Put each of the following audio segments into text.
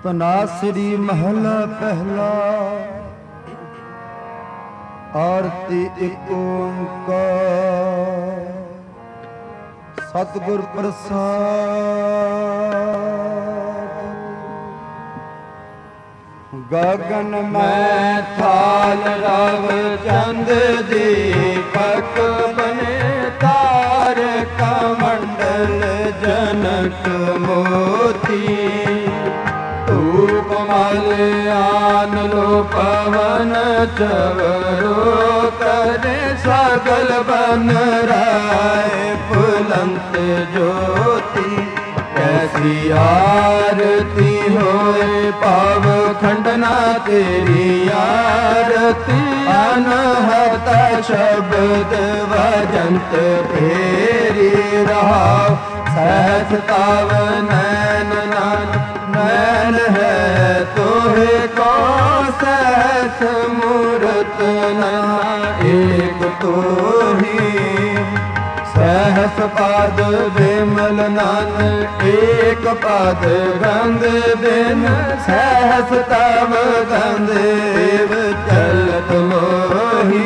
ਤਨਾਸਰੀ ਮਹਲਾ ਪਹਿਲਾ। ਆਰਤੀ ਇੱਕ ਓੰਕਾਰ ਸਤਿਗੁਰ ਪ੍ਰਸਾਦ। ਗਗਨ ਮੈਂ ਥਾਲ ਰਵ ਚੰਦ ਦੀਪਕ ਬਨੇ ਤਾਰਕ ਮੰਡਲ ਜਨਕ ਮੋਤੀ। ਮਲ ਆਨ ਲੋ ਪਵਨ ਚਵਰੋ ਕਰੇ ਸਗਲ ਬਨ ਰਾਏ ਫੁਲੰਤ ਜੋਤੀ। ਕੈਸੀ ਆਰਤੀ ਹੋਏ ਪਾਵ ਖੰਡਨਾ ਤੇਰੀ ਆਰਤੀ। ਅਨਹਤ ਸ਼ਬਦ ਵਜੰਤ ਫੇਰੀ ਰਹਾਉ। ਸਹਿਸ ਤਵ ਨੈਨ ਨਾਨਕ ਨੈਣ ਹੈ ਤੋਹਿ ਕੋ ਸਹਿਸ ਮੂਰਤ ਨੈਣਾ ਏਕ ਤੋਹੀ। ਸਹਿਸ ਪਦ ਬਿਮਲ ਨਨ ਏਕ ਪਦ ਗੰਧ ਬਿਨ। ਸਹਿਸ ਤਵ ਗੰਧ ਏਵ ਚਲਤ ਮੋਹੀ।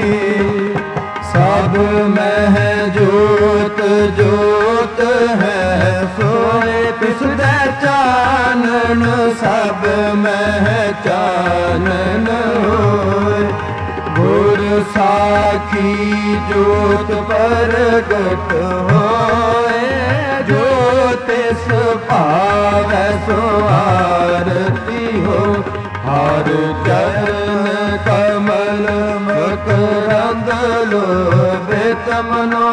ਸਭ ਮਹਿ ਜੋਤ ਜੋਤ ਹੈ ਸੋਏ ਤਿਸਦੈ ਚਾਨਣ। ਸਭ ਮਹਿ ਚਾਨਣ ਹੋਏ ਗੁਰ ਸਾਖੀ ਜੋਤ ਪ੍ਰਗਟ ਹੋਏ। ਜੋ ਤਿਸ ਭਾਵੈ ਸੋ ਆਰਤੀ ਹੋ। ਹਰ ਚਰਨ ਕਮਲ ਮਕਰੰਦ ਲੋਭਿਤ ਮਨੋ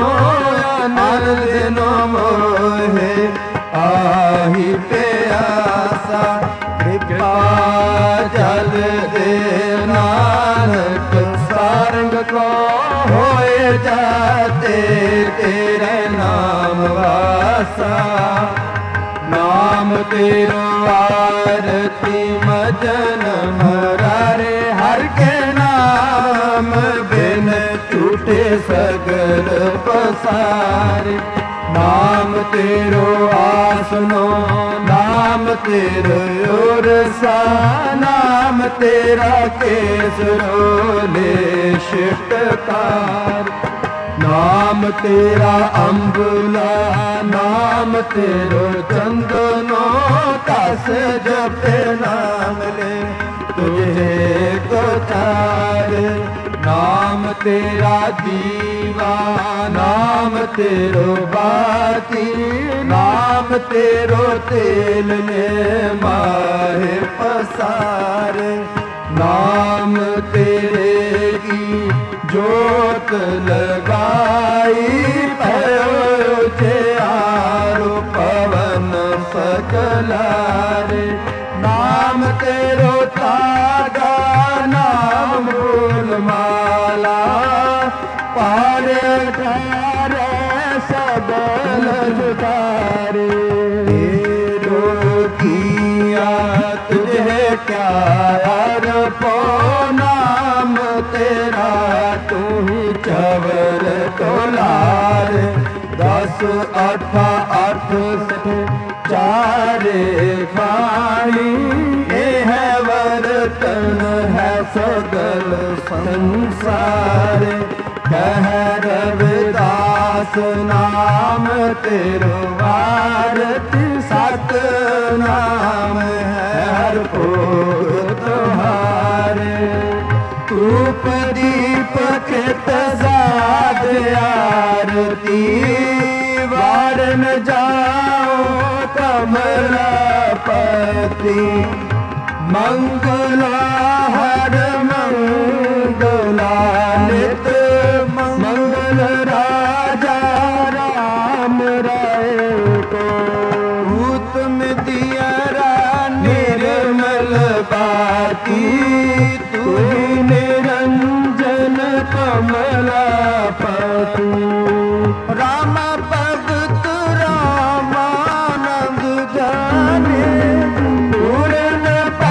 ਆਨੰਦ ਮੋਹੇ। ਆਹੀ ਪਿਆਸਾ ਕਿਰਪਾ ਜਲ ਦੇ ਨਾਨਕ। ਸਾਰੰਗ ਕੋ ਹੋਏ ਜਾਤੇ ਤੇਰੇ ਨਾਮ ਵਾਸਾ। ਨਾਮ ਤੇਰੋ ਆਰਤੀ ਮਜਨ ਮਰਾਰੇ। ਹਰ ਕੇ ਨਾਮ ਬਿਨ ਝੂਠੇ ਸਗਲ ਪਸਾਰੇ। ਨਾਮ ਤੇਰੋ ਆਸਨੋ ਨਾਮ ਤੇਰੋ ਉਰਸਾ। ਨਾਮ ਤੇਰਾ ਕੇਸਰੋਲੇ ਸ਼ਿਟਕਾਰ। ਨਾਮ ਤੇਰਾ ਅੰਬੁਲਾ ਨਾਮ ਤੇਰੋ ਚੰਦਨੋ। ਤਸ ਜਪੇ ਨਾਮ ਲੈ ਤੁਝੇ ਕੋ ਚਾਰੇ। ਨਾਮ ਤੇਰਾ ਦੀਵਾ ਨਾਮ ਤੇਰੋ ਬਾਤੀ। ਨਾਮ ਤੇਰੋ ਤੇਲ ਨੇ ਮਾਹੇ ਪਸਾਰੇ। ਨਾਮ ਤੇਰੇ ਕੀ ਜੋਤ ਲਗਾਈ। ਪਇਓ ਜਿਆਰੋ ਪਵਨ ਸਕਲਾਰੇ। ਨਾਮ ਤੇਰੋ ਤਾਗਾ ਨਾਮ ਮੂਲ ਮਾਲਾ। ਪਾਰੇ ਠਾਰੇ ਸਗਲ ਜੁਟਾਰੇ। ਤੇਰੋ ਕੀਆ ਤੁਝੇ ਕਿਆ ਅਰਪੋ। ਨਾਮ ਤੇਰਾ ਤੂੰ ਹੀ ਚਵਰ ਤੋਲਾਰੇ। 10 8 8 ਚਾਰੇ ਬਾਣੀ। ਇਹ ਹੈ ਵਰਤਨ ਹੈ ਸਗਲ ਸੰਸਾਰੇ। ਕਹਿ ਰਵਿਦਾਸ ਨਾਮ ਤੇਰੋ ਆਰਤੀ। ਸਤ ਨਾਮ ਹੈ ਹਰ ਭੋਗ ਤੁਹਾਰੇ। ਧੂਪ ਦੀਪ ਕ੍ਰਿਤ ਸਾਧ ਆਰਤੀ। ਵਾਰਨ ਜਾਓ ਕਮਲਾਪਤੀ। ਮੰਗਲਾ ਹਰ ਮੰਗਲਾ ਨਿਤ। ਮੰਗਲ ਰਾਜਾ ਰਾਮ ਰਾਏ ਕੋ। ਊਤਮ ਦਿਯਰਾ ਨਿਰਮਲ ਬਾਤੀ। ਤੂੰ ਨਿਰੰਜਨ ਕਮਲਾਪਤੀ। ਰਾਮ ਭਗਤ ਰਾਮਾਨੰਦ ਜਾਨੇ। ਪੂਰਨ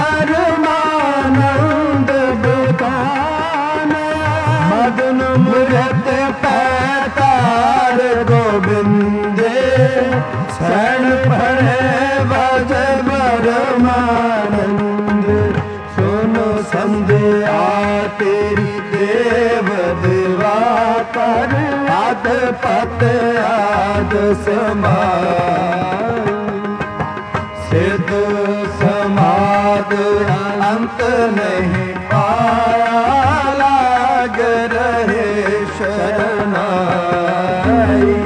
ਪਰਮਾਨੰਦ ਬੁਧਾਨ। ਮਦਨ ਮੁਰਤ ਪੈਤਾਰ ਗੋਬਿੰਦੇ। ਸੈਣ ਪੜੇ ਵਜ ਬਰਮਾਨੰਦ। तेरी देव देवा कर आद पत आद समाय सिद्ध समाद अंत नहीं पाया लाग रहे शरणाई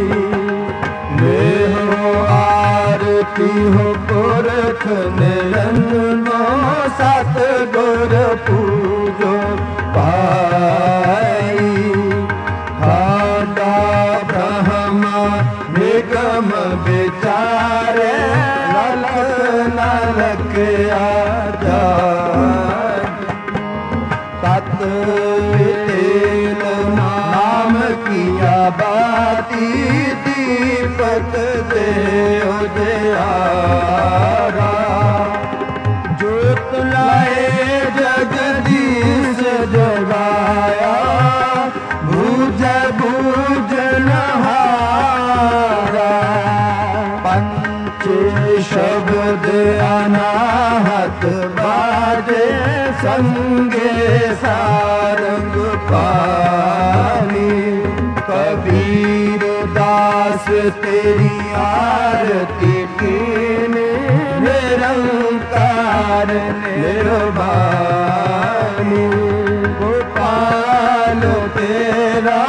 मेहो आरती हो पुरख निरंजनो सतगुर पूजो पाई खादा ब्रह्म निगम विचारे ललक आजा तत तेल नाम किया बाती दीपक दे उजियारा ज्योत लाए जगदीश जगाया भूज भूज नहारा पंच शब्द अनाहत बाजे संगे सारंग पानी कबीर दास तेरी आरती कीने निरंकार निर्वाणी गोपाल तेरा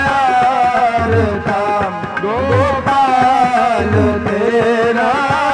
आरता गोपाल तेरा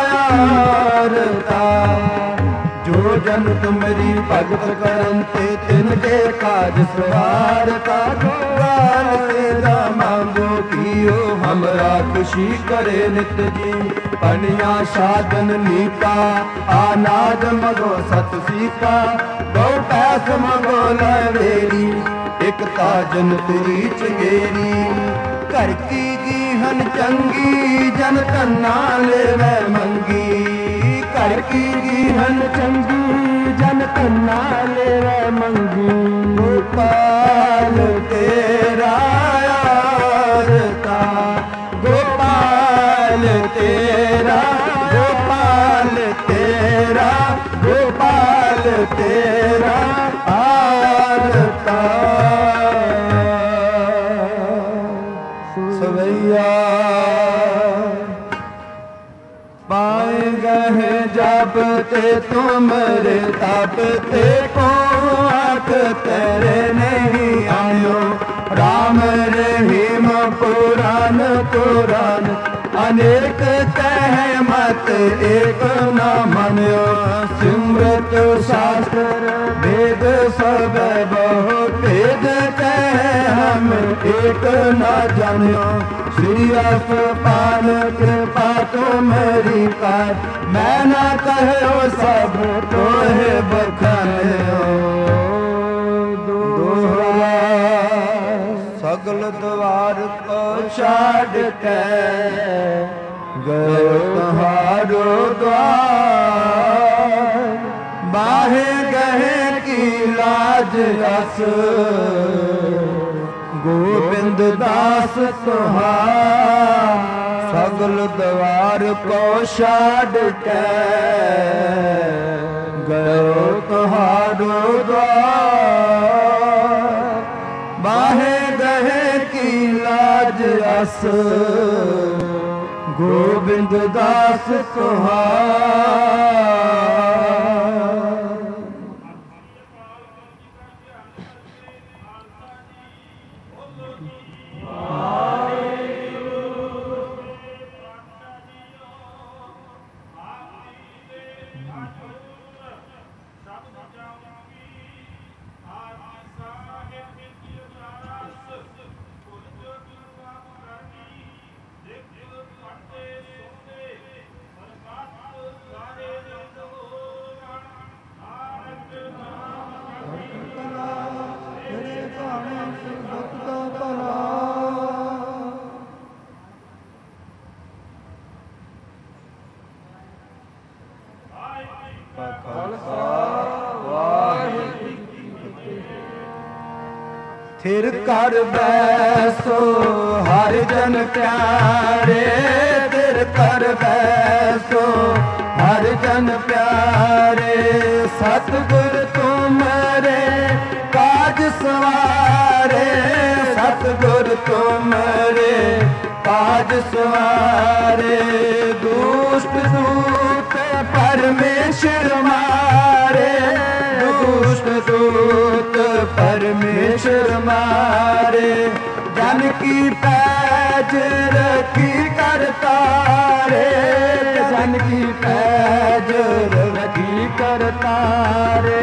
आरता जो जन तुमरी भगत करते तिनके काज सवार का गोपाल तेरा मांगो पियो हमरा खुशी करे नित जी पनिया साधन नीका आनाद मगो सत सीका दो पैस मगो लवेरी एक ताजन तेरी चंगेरी घर की गीहन चंगी जन तन्ना लेवे मंगी घर की गीहन चंगी जन तन्ना लेवे मंगी गोपाल तेरा आरता गोपाल तेरा गोपाल तेरा गोपाल तेरा आरता सवैया पाए गए जब ते तुमरे तब ते को आख तेरे नहीं आयो राम रहीम पुराण पुराण अनेक कह मत एक न मनो सिमरत शास्त्र वेद सब बहु भेद कह हम एक न जानो श्री पान कृपा तुम्हारी कार मैं न कहो सब तोहे बखानो दोहरा सगल द्वार को छाड़ के गयो तुम्हारो द्वार बाहे गहे की लाज रस गोविंद दास तुहार सगल द्वार को छाड़ के गयो तुम्हारो द्वार बाहे गहे की लाज रस गोविंद दास तुहार थिर कर बैसो हर जन प्यारे थिर कर बैसो हर जन प्यारे सतगुर तुमरे काज तुमरे काज सवारे। दुष्ट दूत परमेश्वर मारे, दुष्ट दूत परमेश्वर मारे। जन की पैज रखी करतारे, जन की पैज रखी करतारे।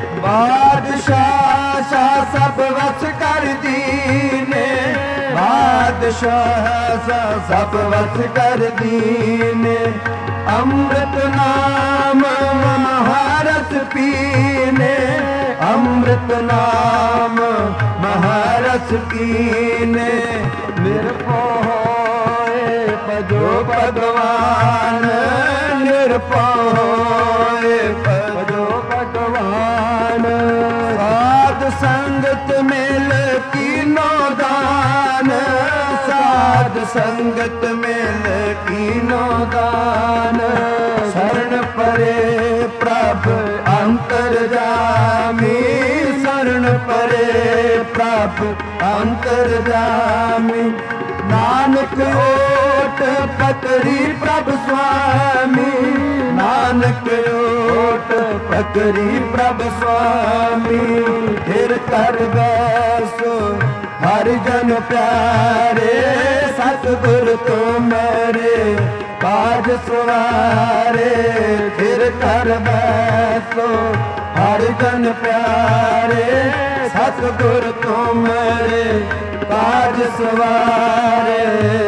बादशाह शाह सब वश कर दीने, बादशाह सब वश कर दीने। अमृत नाम महारस पीने, अमृत नाम महारस पीने। निरपय होए भजो भगवान, निरपय होए भजो भगवान। साध संगत मिल कीनो दान, साध संगत मिल कीनो दान। शरण परे प्रभ अंतर्यामी, शरण परे प्रभ अंतर्यामी। नानक ओट पकड़ी प्रभ स्वामी, नानक ओट पकड़ी प्रभ स्वामी। फिर कर बैसो हरि जन प्यारे, सतगुर तुमरे काज सवारे। फिर कर बैसो हरि जन प्यारे, सतगुर तुमरे काज सवारे।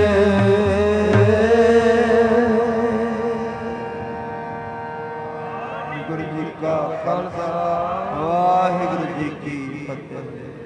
गुरु जी का खालसा, वाहिगुरु जी की फतेह।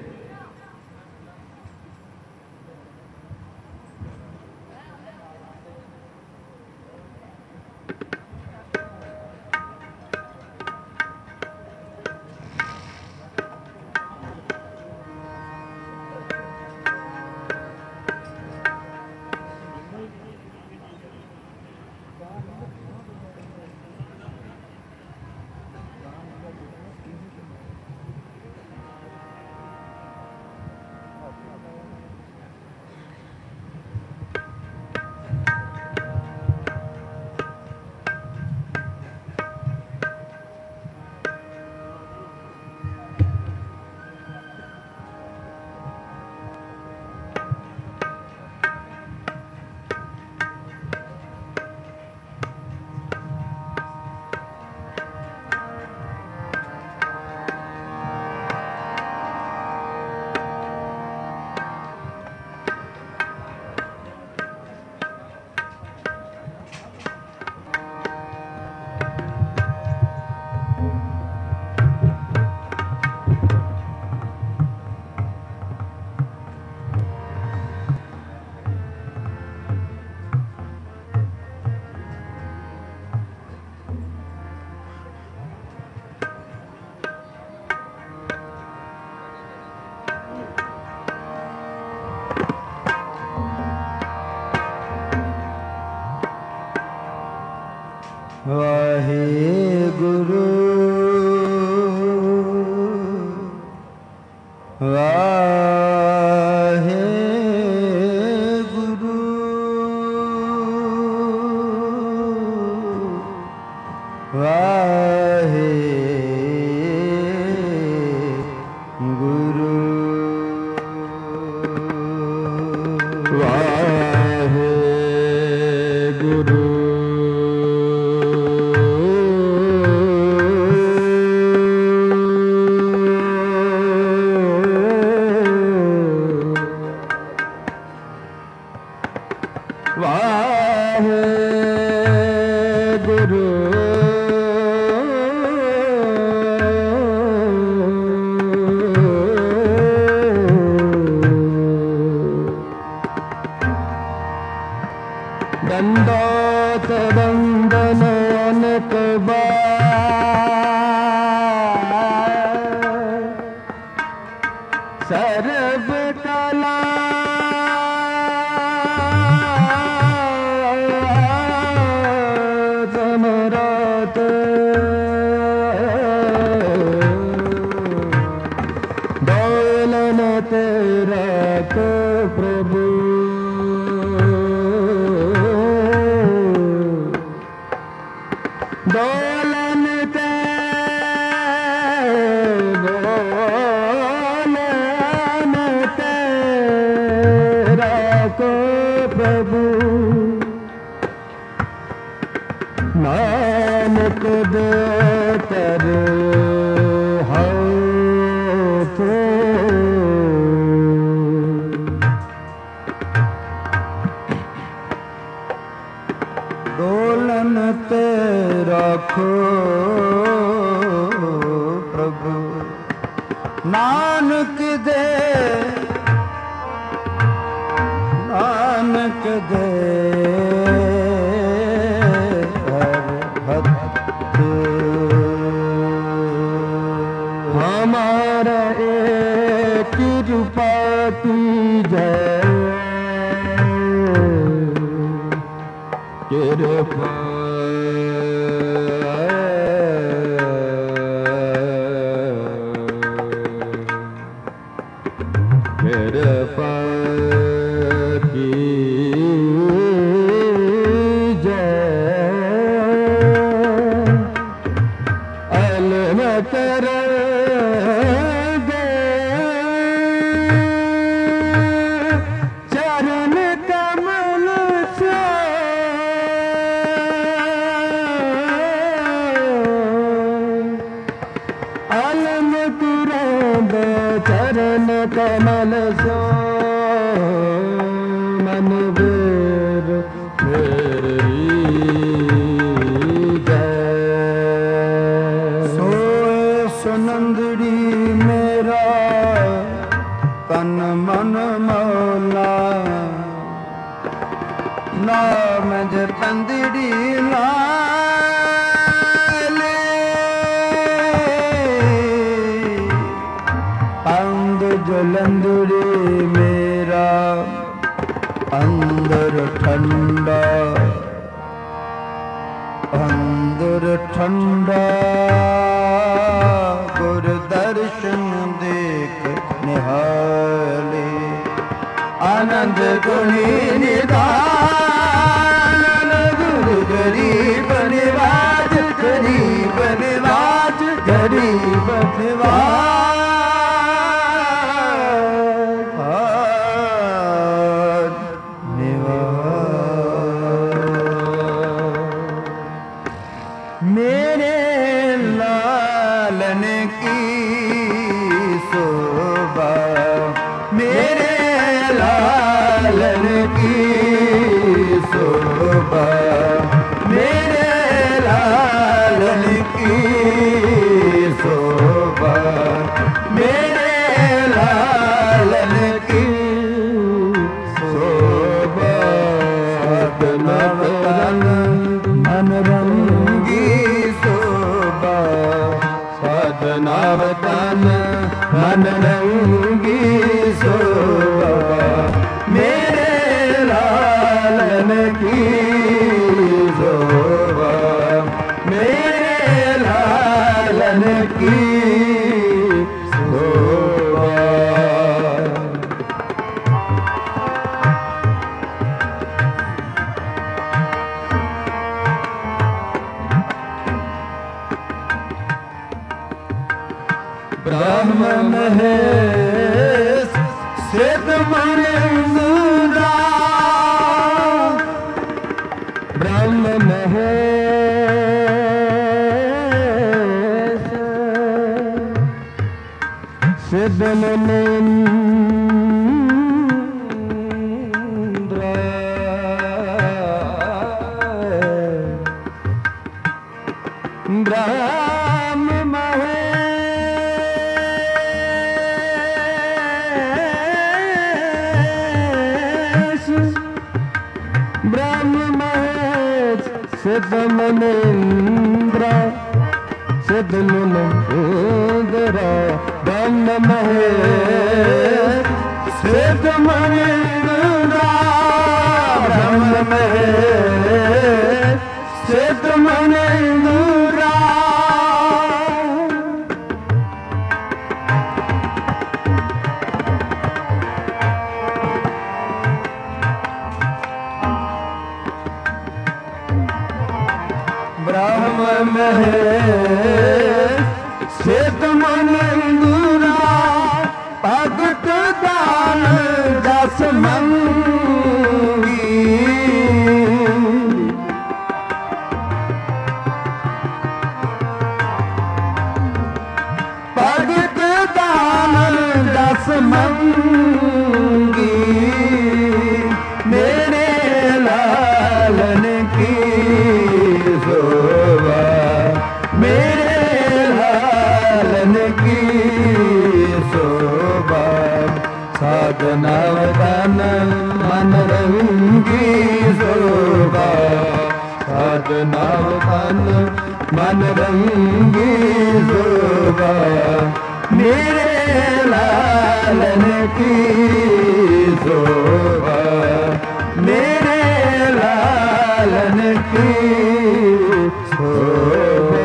वाहेगुरु वाहेगुरु वाहेगुरु वाहेगुरु दंडोत बंदन अनक सर्व कला समरत दौलन तेरा को प्रभु नानक दे कर हाथ डोलन ते रखो प्रभु नानक दे हमारा एक कृपा कीजिए कृपा कृपा चरण कमल सो मन वीर सोए सुनंदड़ी मेरा तन मन मौला नाम जतंदड़ी ला जलंदड़ी मेरा अंदर ठंडा गुर दर्शन देख निहाले आनंद गुणी निदान गुरु गरीब निवाज गरीब निवाज गरीब निवाज मेरे लालन की शोभा मेरे लालन की शोभा मेरे लालन की शोभा मेरे लालन की शोभा मन रंगी शोभा साधनावतन मन रंगी शोभा मेरे लालन की शोभा मेरे लालन की शोभा ब्रह्म महेश सिद्ध मनेंद्रा ब्रह्म महेश सिद्ध मनेंद्र ब्रह्म महेश ब्रह्म महेश सिद्ध मनेंद्र सिद्ध मनेंद्र ब्रह्म महेश सिद्ध मनेंद्र ब्रह्म महेश सिद्ध मनेंद्र ब्रह्म महेश सिद्ध मनेंद्र भगत दान जस मंगी मन रंगी शोभा मेरे लालन की शोभा मेरे लालन की शोभा।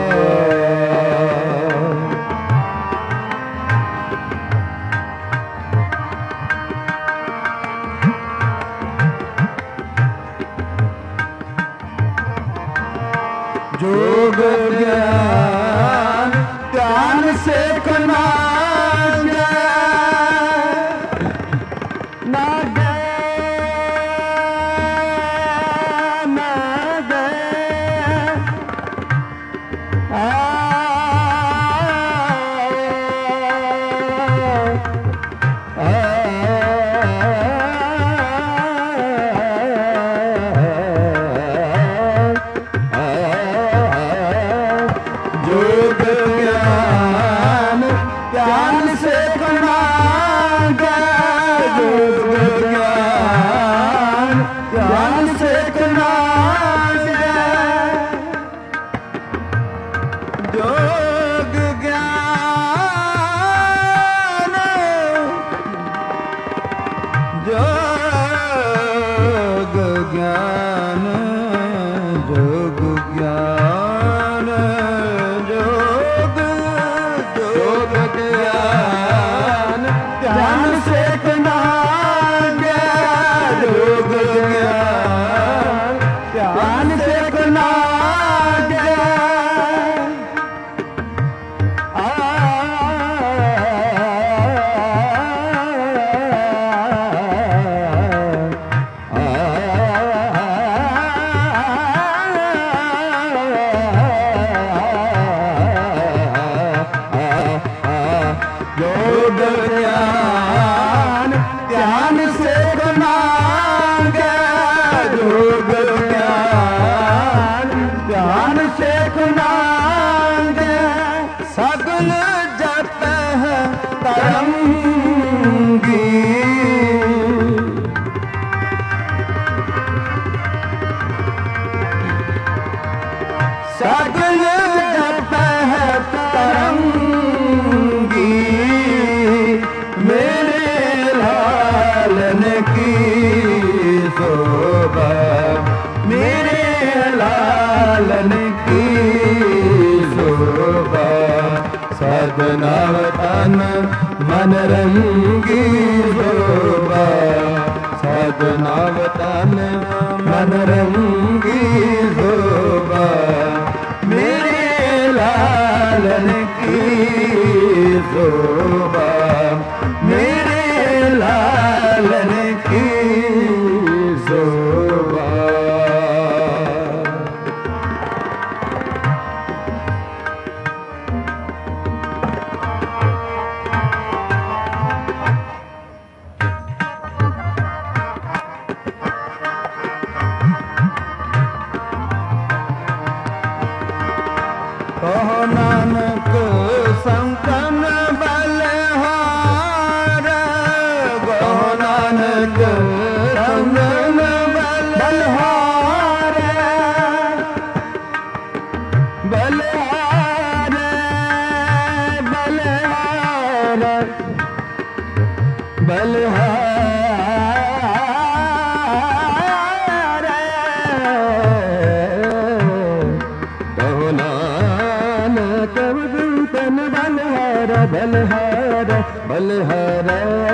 जोग ज्ञान ज्ञान से कना ना सदनावतन मन रंगी शोभा सदनावतन मन रंगी शोभा मेरे लालन की शोभा मेरे लालन की शोभा। कहो नानक संतन बलहार कहो नानक संतन बलहार बलहार बलहार बलहार बलहार बलहार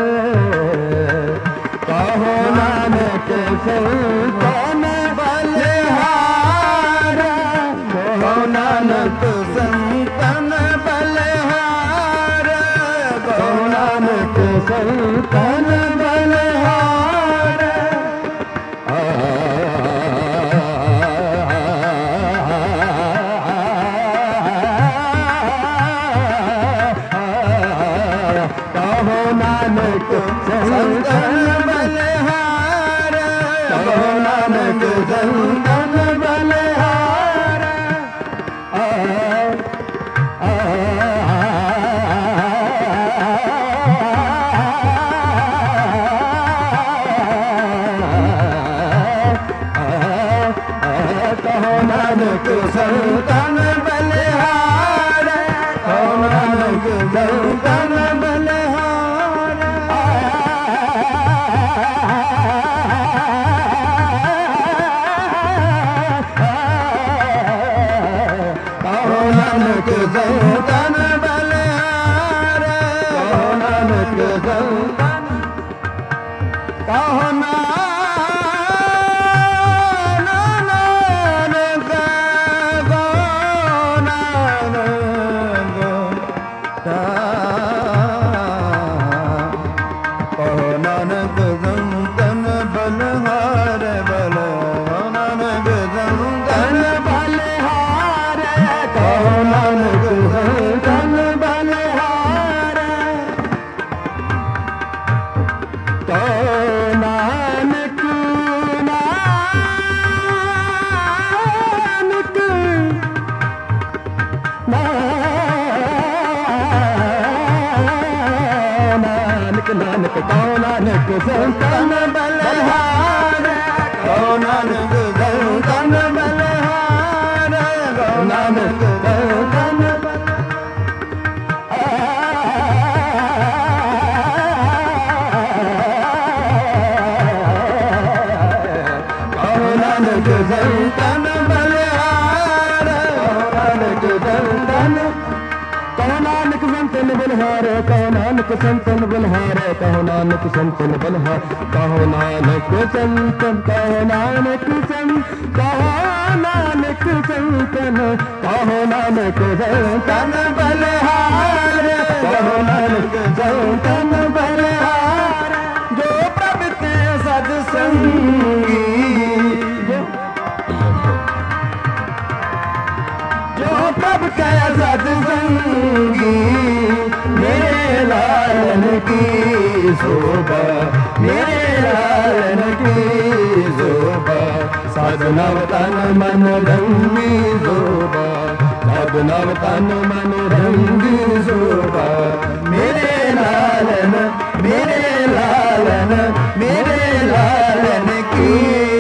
कहो नानक संतन बलहार कहो नानक संतन बलहार कहो नानक संतन बलहार नानक संतन बलहार कहो नानक संतन बलहार कहो नानक संतन बलहार संतन बलहार कहो नानक संतन बलहार कहो नानक संतन कहो नानक संतन बलहार कहो नानक संतन बलहार कहो नानक संतन बलहार कहो नानक संतन बलहार कहो नानक संतन कहो नानक संतन कहो नानक संतन कहो नानक संतन बलहार कहो नानक संतन बलहार जो प्रभु के सत्संगी जो प्रभु के सत्संगी मेरे लालन की शोभा मेरे लालन की शोभा साधना तन मन रंगी शोभा साधना तन मन रंगी शोभा मेरे लालन मेरे लालन मेरे लालन की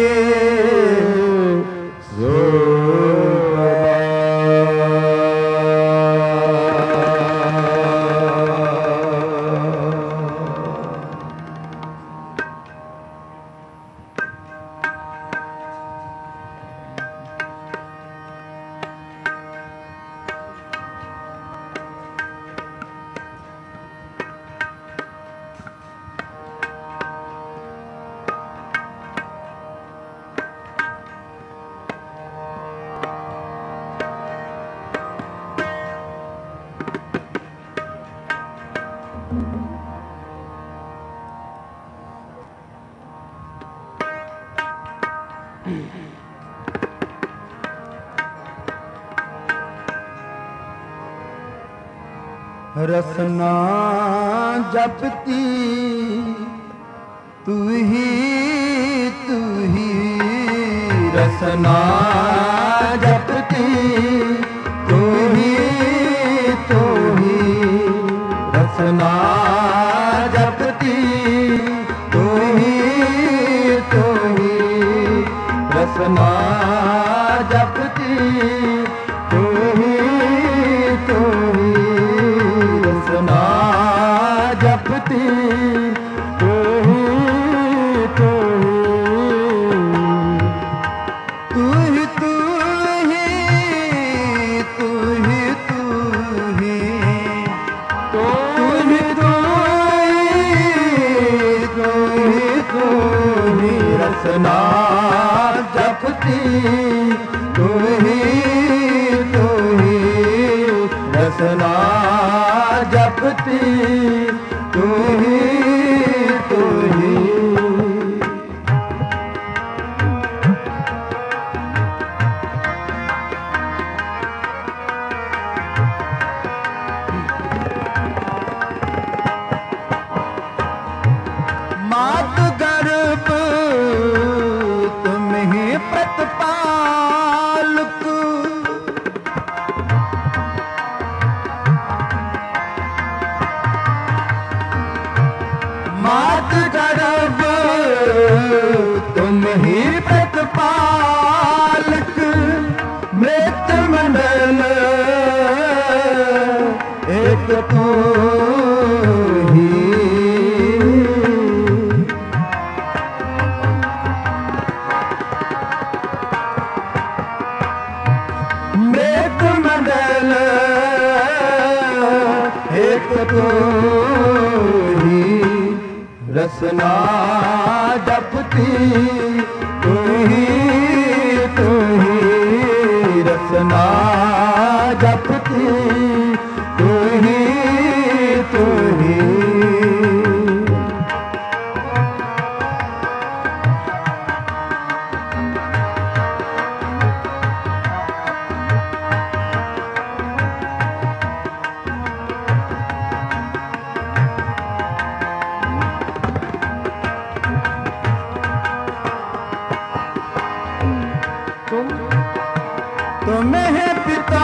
रसना जपती तू ही रसना जपती तू ही रसना जपती तू ही रसना जपती तू ही रसना जपती तू ही तू ही तू ही तू ही तू ही तू ही तू ही तू ही रसना जपती तू ही रसना जपती तू ही मात गर्भ तुम ही प्रतिपालक मात गर्भ तुम ही प्रतिपालक मृत मंडल एक तू ही मृत मंडल एक तू ही रसना जपती तू ही रसना जपती तू ही तुम है पिता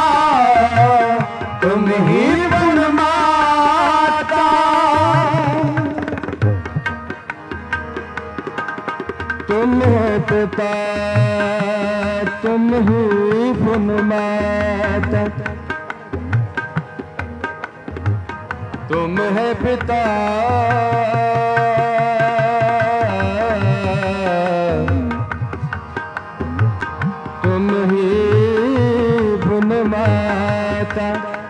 तुम ही वन माता पिता तुम ही पुन माता, तुम है पिता तुम ही पुन माता।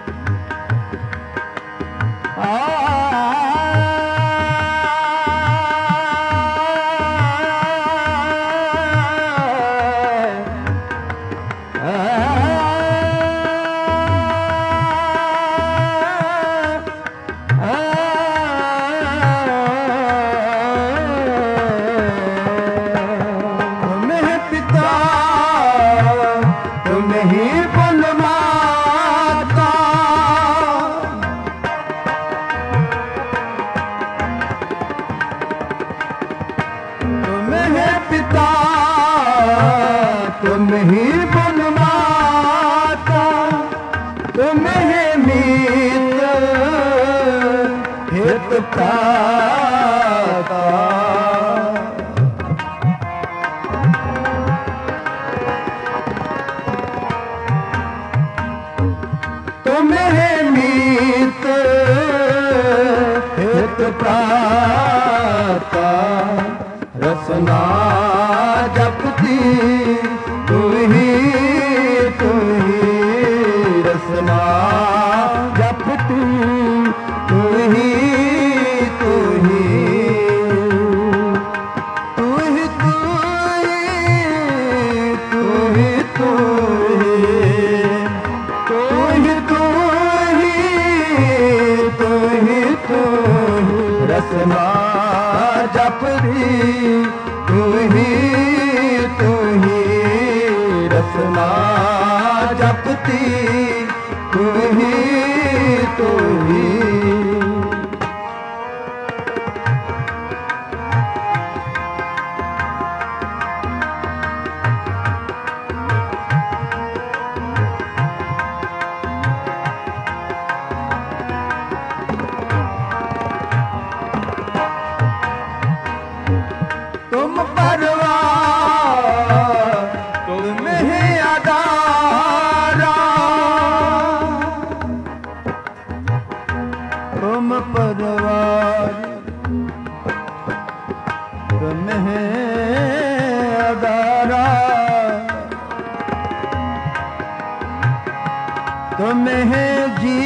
तुम ही पुन माता, तुम ही मीत हित प्राता। तुम ही मीत हित प्राता, रसना जपती तू ही रसना जपती तू ही तू ही तू ही तू ही तू ही तू ही तू ही तू रसना जपती तू ही रसना जपती तू ही तू ही। तुम परवार तुम ही अदारा, तुम परवार तुम ही अदारा, तुम ही जी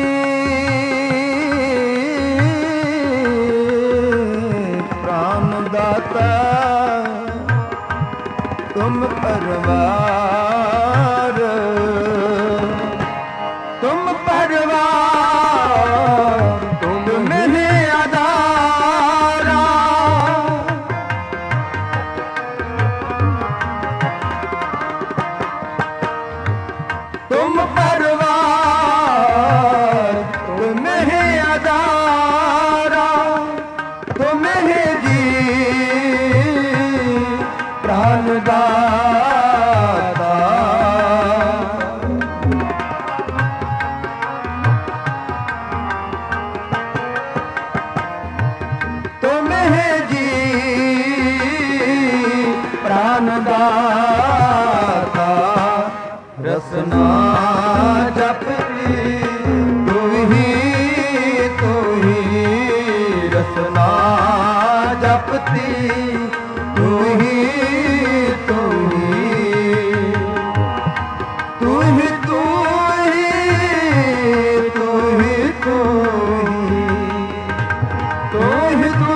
प्राणदाता, तुम परवार तुम परवार तुम ही अदारा, तुम परवार तुम ही अदारा, तुम ही जी प्राणदाता। तुम ही जी प्राणदाता, रसना जपती तू ही रसना जपती तू ही तू ही तू ही तू ही तू ही तू ही तू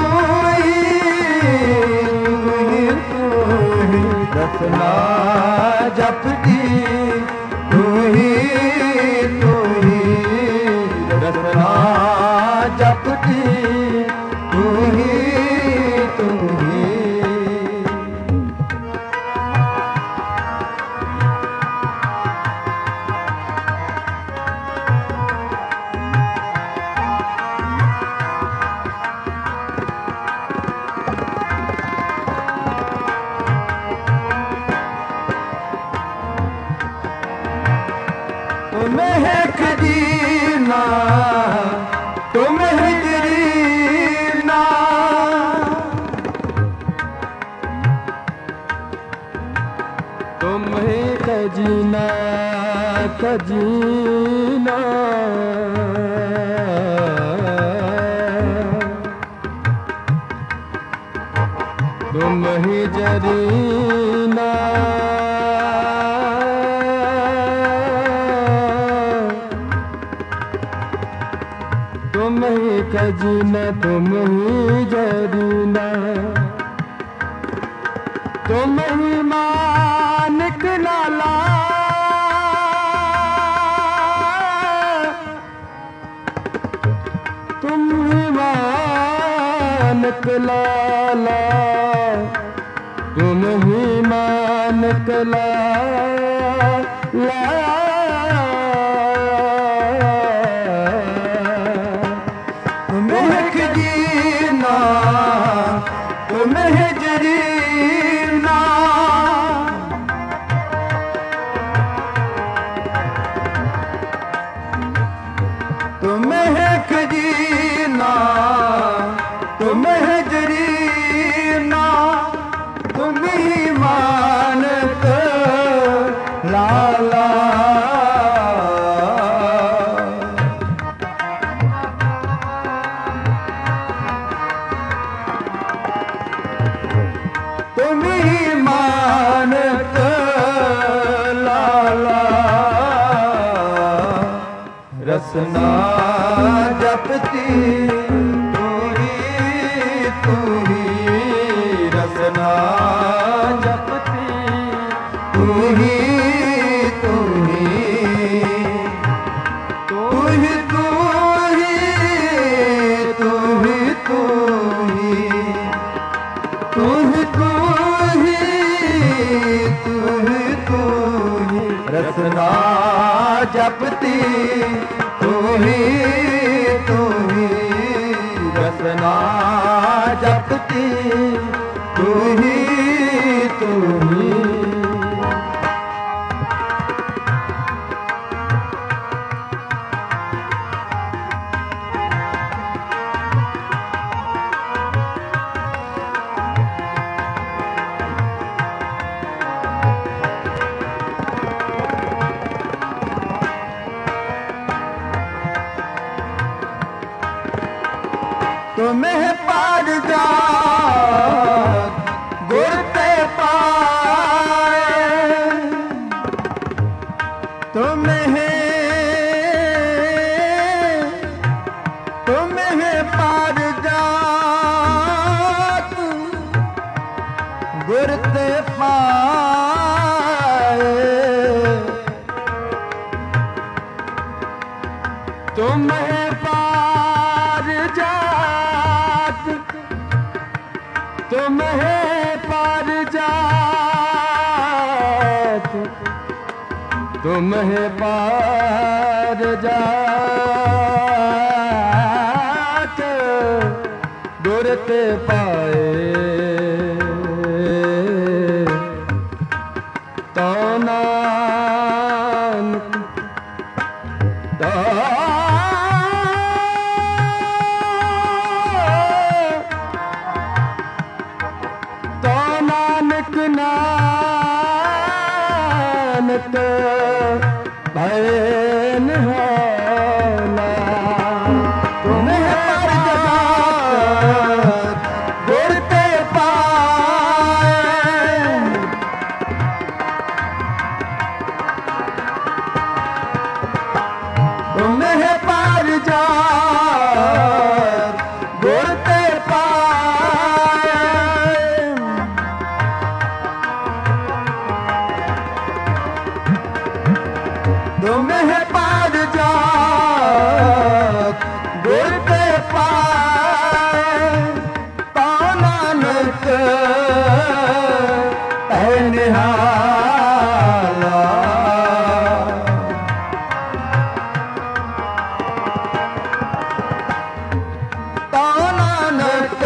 ही तू ही रसना जपती तू ही रसना जपती तू ही तू ही। तुम ही खजीना खजीना तुम ही जरीना तुम ही खजीना तुम ही जरीना तुम ही मानिक लाला तुम ही मानिक लाला तुम ही मानिक लाला तुम्हें खजीना तुम्हें जरीना तुम्हें खजीना तुम्हें जरीना तुम ही मानक लाला तुम ही मानक लाला रसना जपती तू ही रसना जपती तू ही तू ही तू ही तू ही तू ही तू ही तू ही तू ही तू ही रसना जपती तू ही रसना जपती तू ही तुम्हें पार जा गुरते पाए तुम्हें पार जा गुरते पाए तुम्हें पार जा तुम्हें पार जात तुम्हें पार जात गुरते पाए तो नानक नानक भय निहाला तुम्हें पर जात गुरते पाए तुम्हें पर जात गुरते तुम्हें पार जात गुरते पाए तो नानक निहाला तो नानक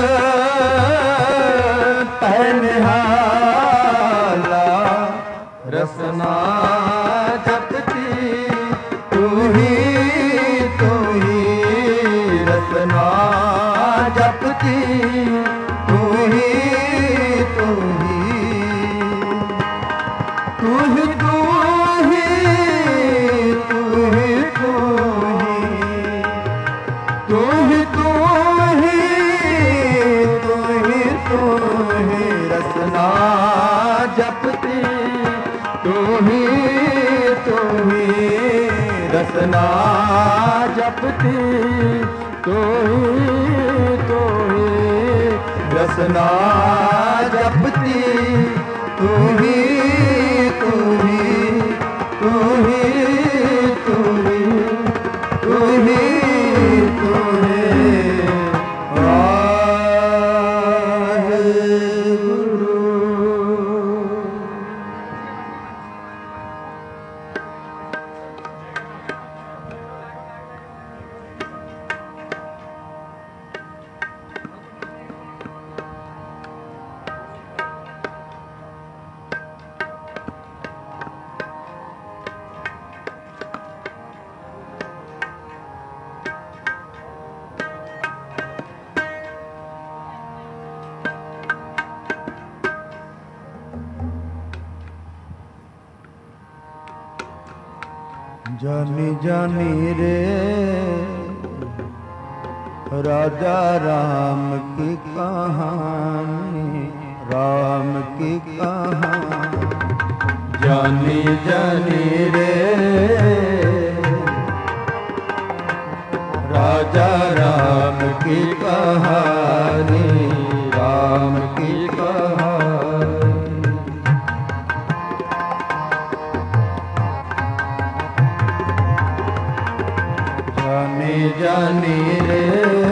निहाला रसना तू ही रसना जपती तू ही तू ही तू ही तू ही तू ही तू ही तू ही तू ही रसना जपती तू ही रसना जपती तू ही रसना जपती तू ही तू ही तू ही तू ही तू ही तू ही जानी जानी रे राजा राम की कहानी राम की कहानी जानी जानी रे राजा राम की कहानी राम की कहानी जानी रे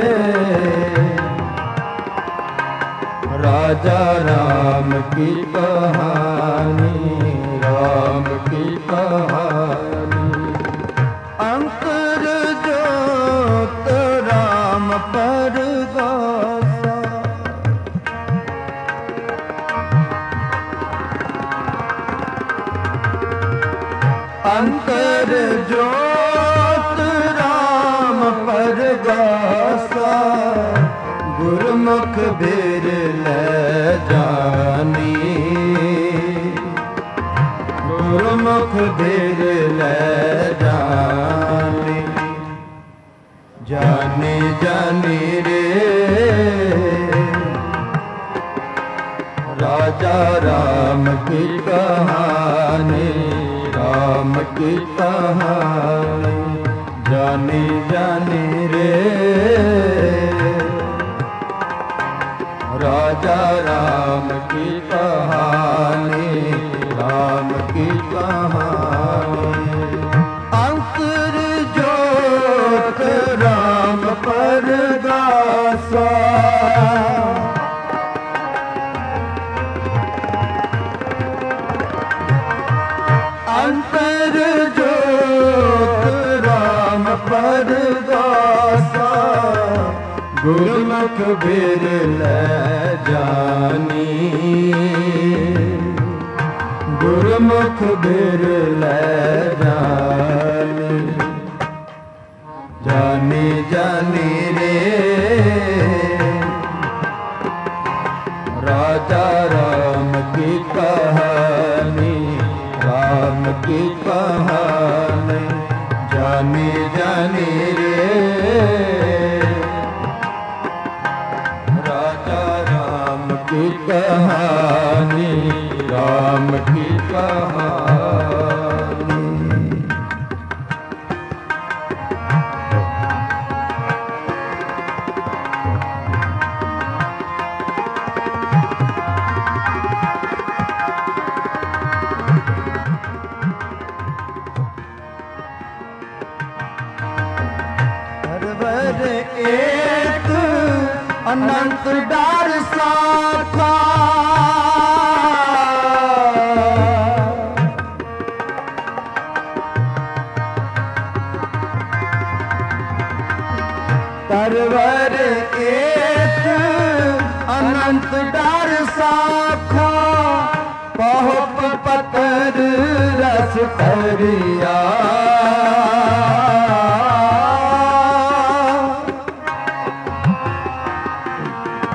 राजा राम की कहानी राम की कहानी अंकुर जोत राम पर गासा अंकुर जोत गासा गुरमुख बेर ले जानी गुरमुख बेर ले जानी जानी जानी रे राजा राम की कहानी राम की कहानी जानी जानी रे राजा राम की कहानी राम की कहानी अंकुर जोत राम पर गासा अंकुर जोत राम पर गासा गुरमुख बेर ले जानी गुरमुख बेर ले जानी जानी जानी रे राजा राम की कहानी राम की कहानी जानी जानी रे राजा राम की कहानी राम की कहानी एक अनंत डार साखा तरवर एक अनंत डार साखा पहुप पतर रस तरिया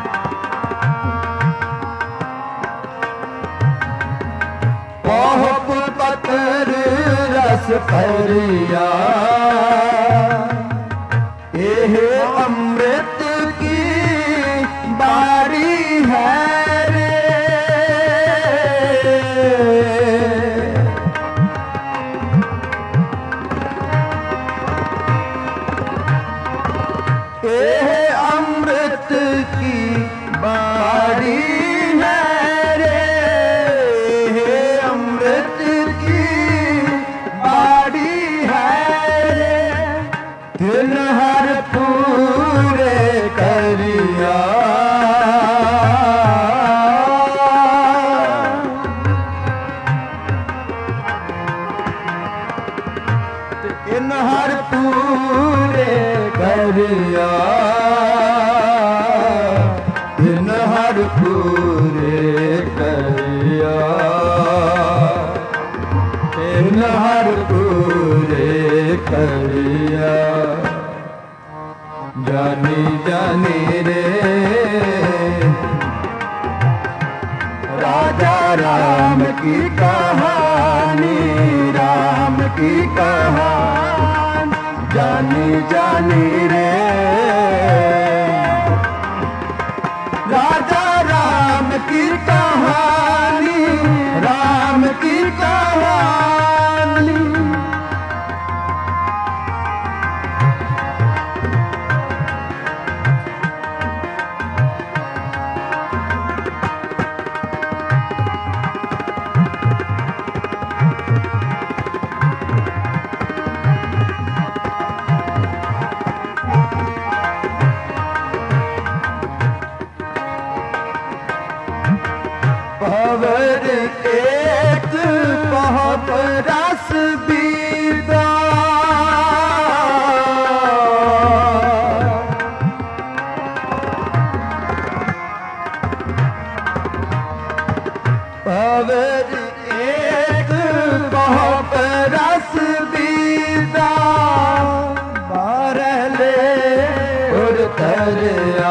पहुप करिया यह अमृत की बारी है रे। यह अमृत की बारी है रे, यह अमृत की बारी है रे। दिन हर पूरे करिया दिन हर पूरे करिया दिन हर पूरे करिया दिन हर पूरे करिया। जानी जानी रे राजा राम की कहानी, राम की कहानी। जानी जानी रे राजा राम की कहानी, राम की कहानी। भंवर एक बहुत रस बीता, भंवर एक बहुत रस बीता। बारह ले और तरिया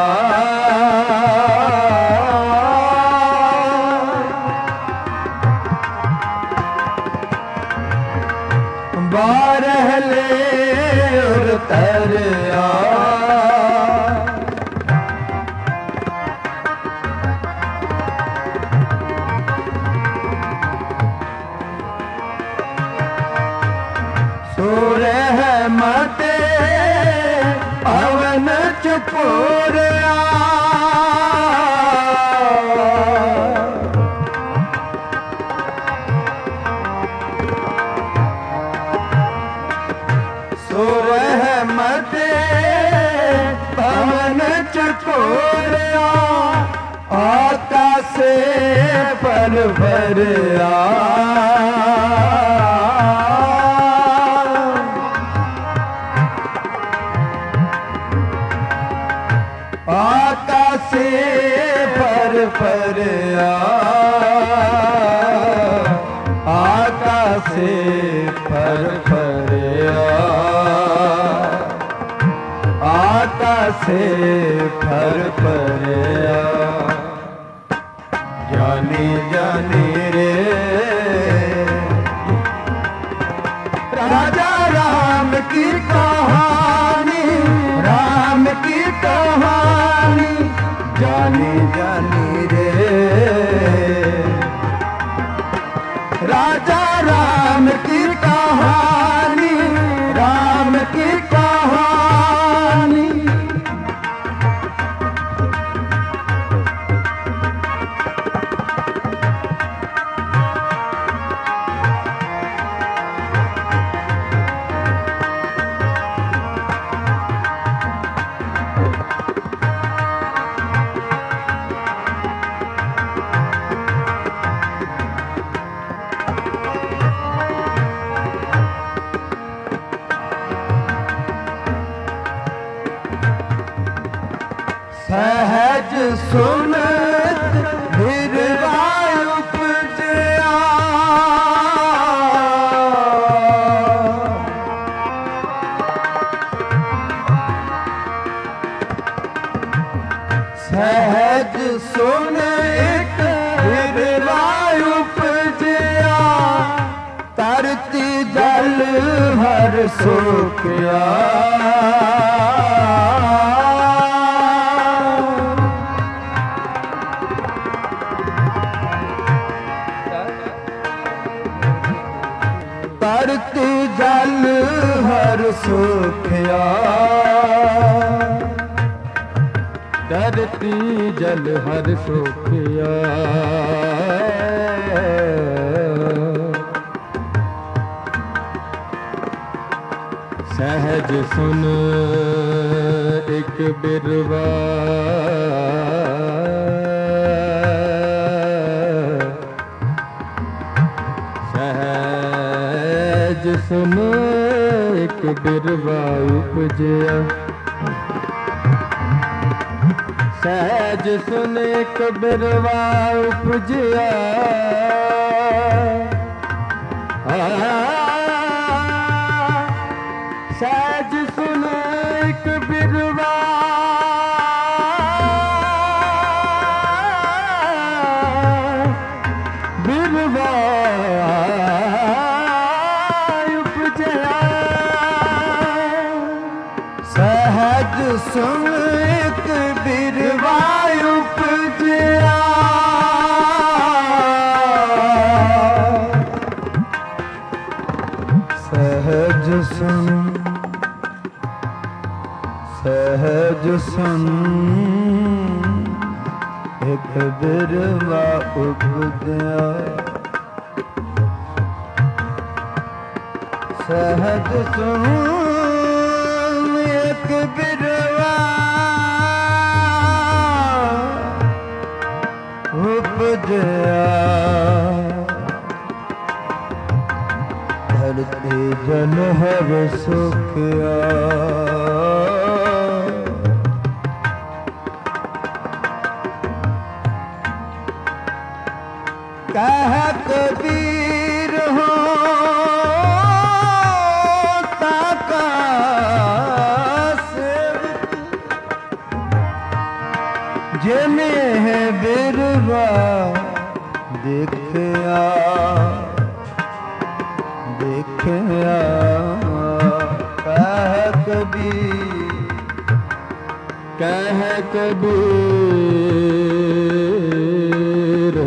बारह ले और तरिया। सूरह मते अवन चुपोरिया, सूरह मते पवन चकोरिया। आकाश पर भरिया आकाश पर भरिया आकाश पर भरिया आकाश पर भरिया। जानी जानी रे राजा राम की कहानी, राम की कहानी। जानी जानी रे राजा राम की कहानी, राम की कहानी। सहज सुनत निर्वाय उपजया, सहज सुन एक निर्वाय उपजया। तरती जल हर सुखिया धरती जल हर सुखिया धरती जल हर सुखिया सहज सुन एक बिरवा सहज सुन एक बिरवा उपजया सहज सुन एक बिरवा उपजया सहज सुन एक बिरवा बिरवा उपजया सहज सुन एक बिरवा उपजया सहज सुन सहज सुन एक बिरवा उपजया सहज सुन एक बिरवा उपजया धरती जल हर सुखिया कह कबीर हो ताका जिने है बिरवा देखया देखया कह कबीर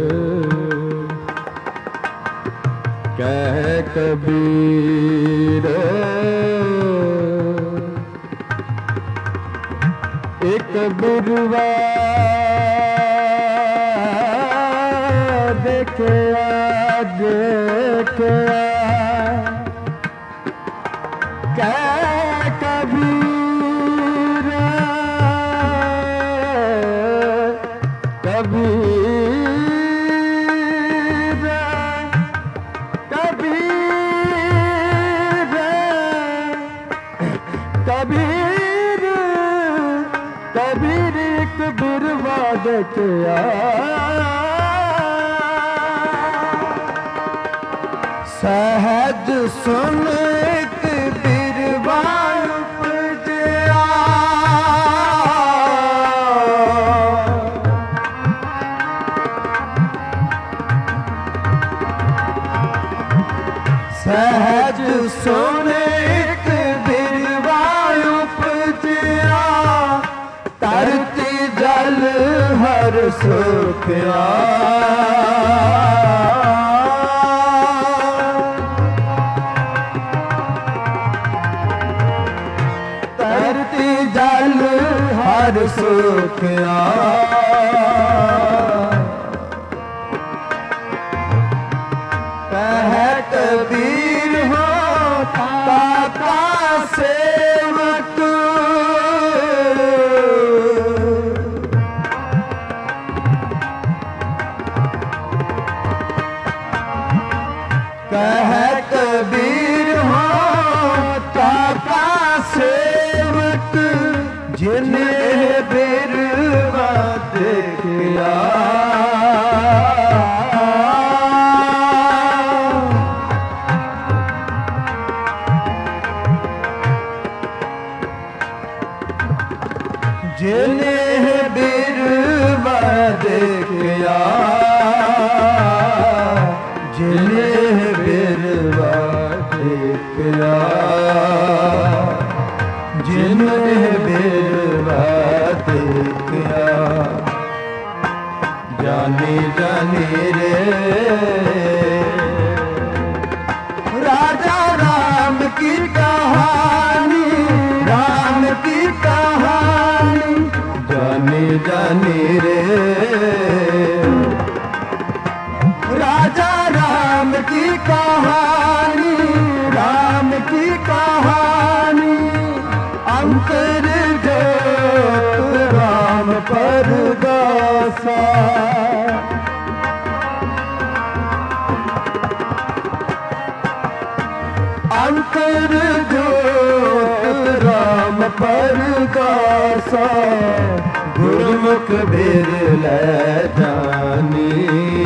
कह कबीर एक बिरवा देखया देखया कह कबीर कबीर कबीर कबीर कबीर एक बिरवा देखया सहज सुन एक बिरवा उपजया सहज सुन एक बिरवा उपजया धरती जल हर सुखिया धरती जल हर सुखिया कह कबीर हो ताका सेवक कह कबीर हो ताका सेवक जिन्हें बिरवा देखया जिन्हें बिरवा देखया जिन्हें बिरवा देखया जिन्ने बिरवा देखया जानी जानी रे राजा राम की कहानी राम की कहानी जानी जानी रे राजा राम की कहानी राम की कहानी अंतर ज्योत राम परगासा अंतर ज्योत राम परगासा गुरमुख बिरल जानी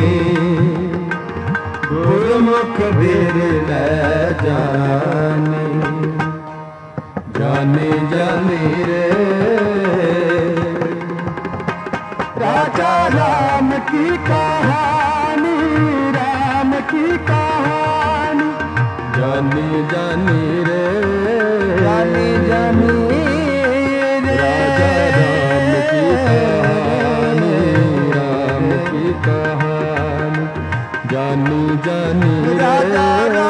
गुरमुख बिरल जानी जानी जानी रे राजा राम की कहानी राम की कहानी जानी जानी रे जानी जानी राजा राम की कहानी राम की कहानी जानी जानी राजा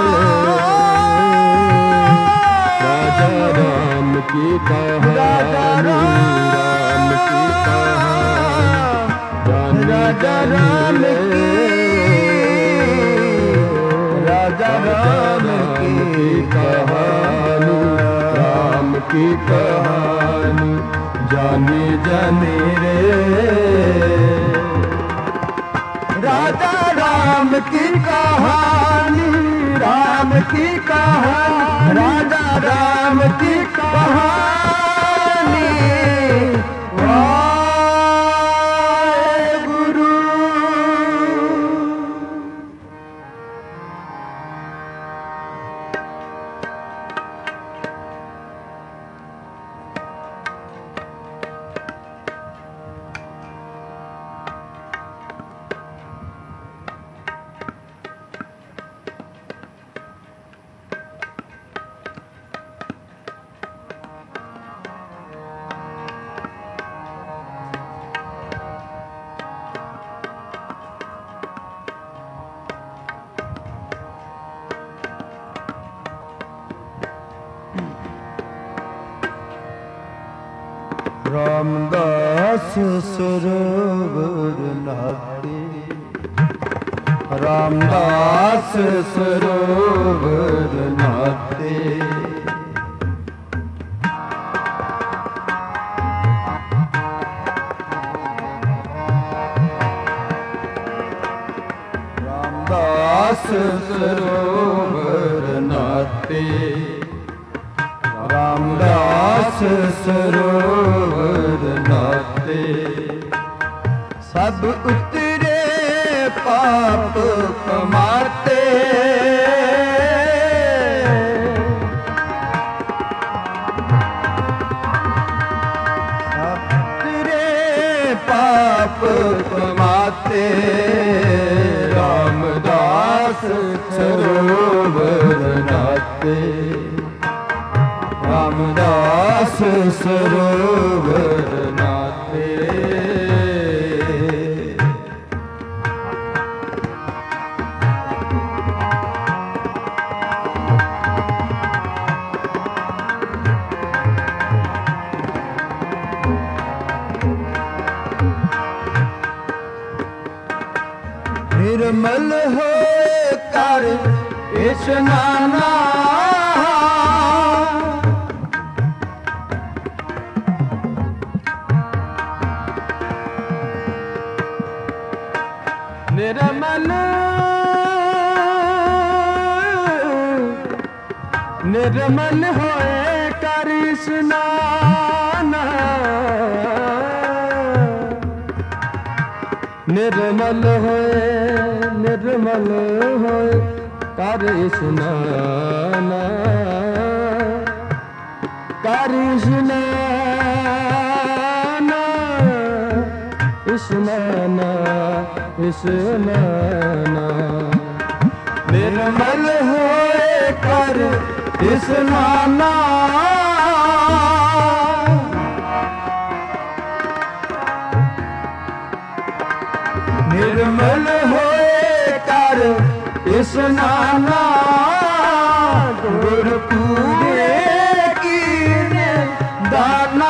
राम की कहानी राम की कहानी राजा राम राजा राम की कहानी राम की कहानी जानी जानी रे राजा राम की कहानी राम की कहानी राजा राम की कहानी वाहेगुरु रामदास सरोवर नाते रामदास सरोवर नाते रामदास सरोवर नाते रामदास सरोवर नाते सब उतरे पाप कमाते सब उतरे पाप कमाते रामदास सरोवर नाते रामदास सरोवर नाते निर्मल हो कर स्नाना निर्मल निर्मल होए कर स्नान निर्मल होए कर स्नान कर स्नान स्नान स्नान निर्मल निर्मल होए कर स्नाना निर्मल होए कर स्नाना गुर पूरे कीने दाना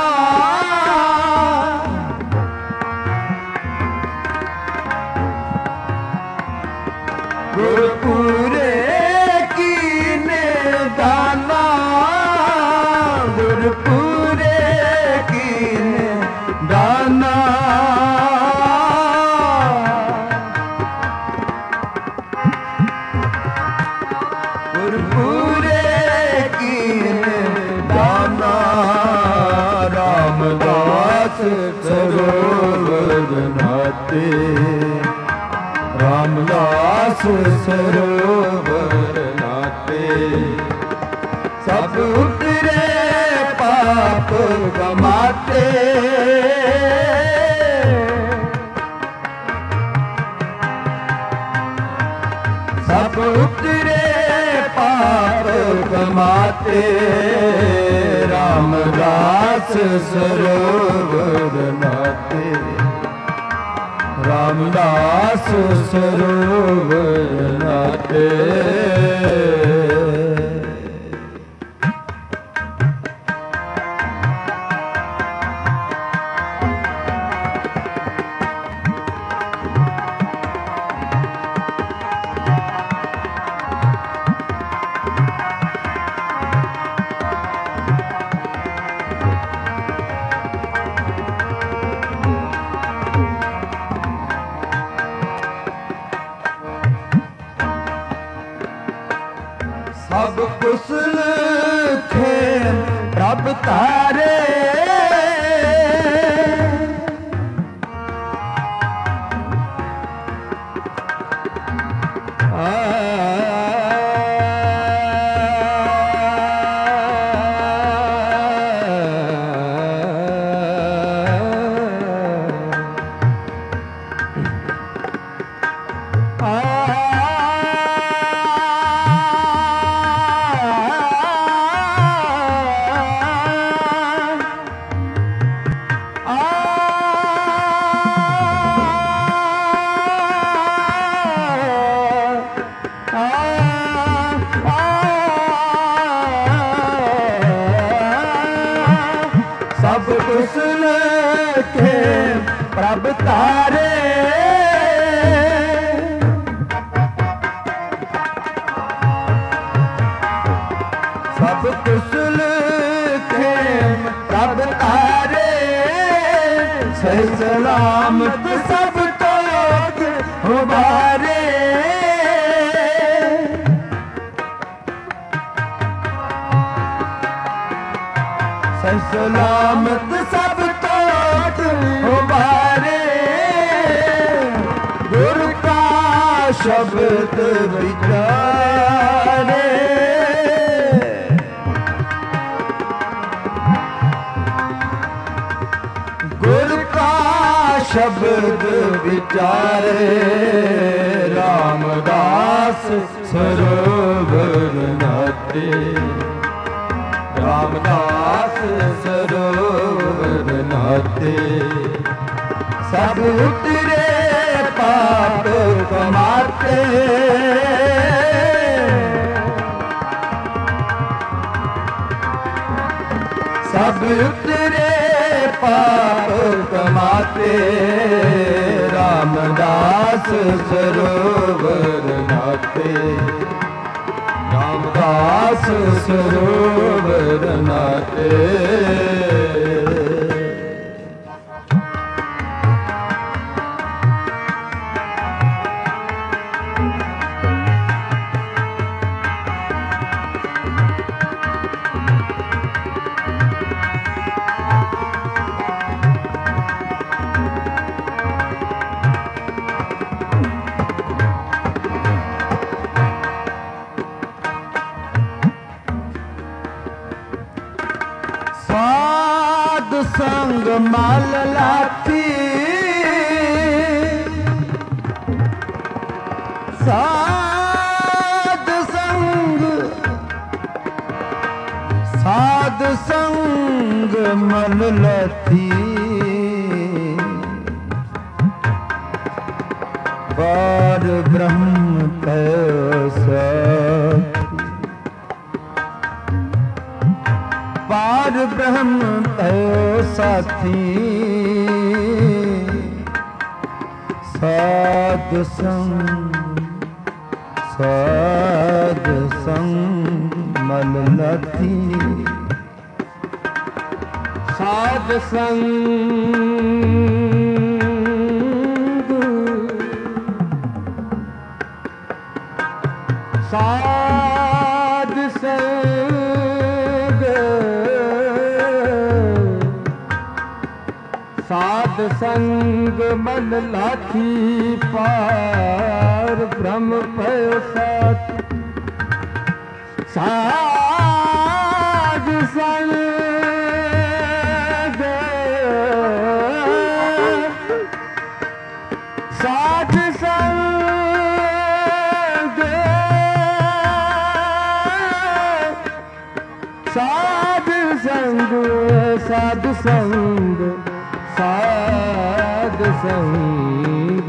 गुर पूरे कीने दाना गुर पूरे कीने दाना गुर पूरे कीने दाना रामदास सरोवर नाते रामदास सरोवर नाते सब उतरे पाप गमाते सब उतरे पाप गमाते रामदास सरोवर नाते रामदास सरोवर नाते सब कुशल थे प्रभ तारे सब कुशल के प्रभ तारे सब कुशल के प्रभ तारे सही सलामत सब तोक उबारे सलामत सब तोट उबारे गुरु का शब्द विचारे गुरु का शब्द विचारे रामदास सरोवर नाते रामदास सरोवर नाते सब उतरे पाप कमाते सब उतरे पाप कमाते रामदास सरोवर नाते रामदास सरोवर नाते संग माल लाती साध ਸੰਗ ਮਨ ਲਾਥੀ ਪਾਰ ਬ੍ਰਹਮ ਕੈ ਸਾਥੀ ਪਾਰ ਬ੍ਰਹਮ ਕੈ ਸਾਥੀ ਸਾਧ ਸੰਗ ਸਾਧ ਸੰਗ ਮਨ ਲਾਥੀ ਸਾਧ ਸੰਗ ਸਾਧ ਸੰਗ ਸਾਧ ਸੰਗ ਮਨ ਲਾਥੀ ਪਾਰ ਬ੍ਰਹਮ ਭਇ ਸਾਥ ਸਾਧ ਸੰਗ ਸਾਧ ਸੰਗ ਸਾਧ ਸੰਗ ਸਾਧ ਸੰਗ ਸਾਧ ਸੰਗ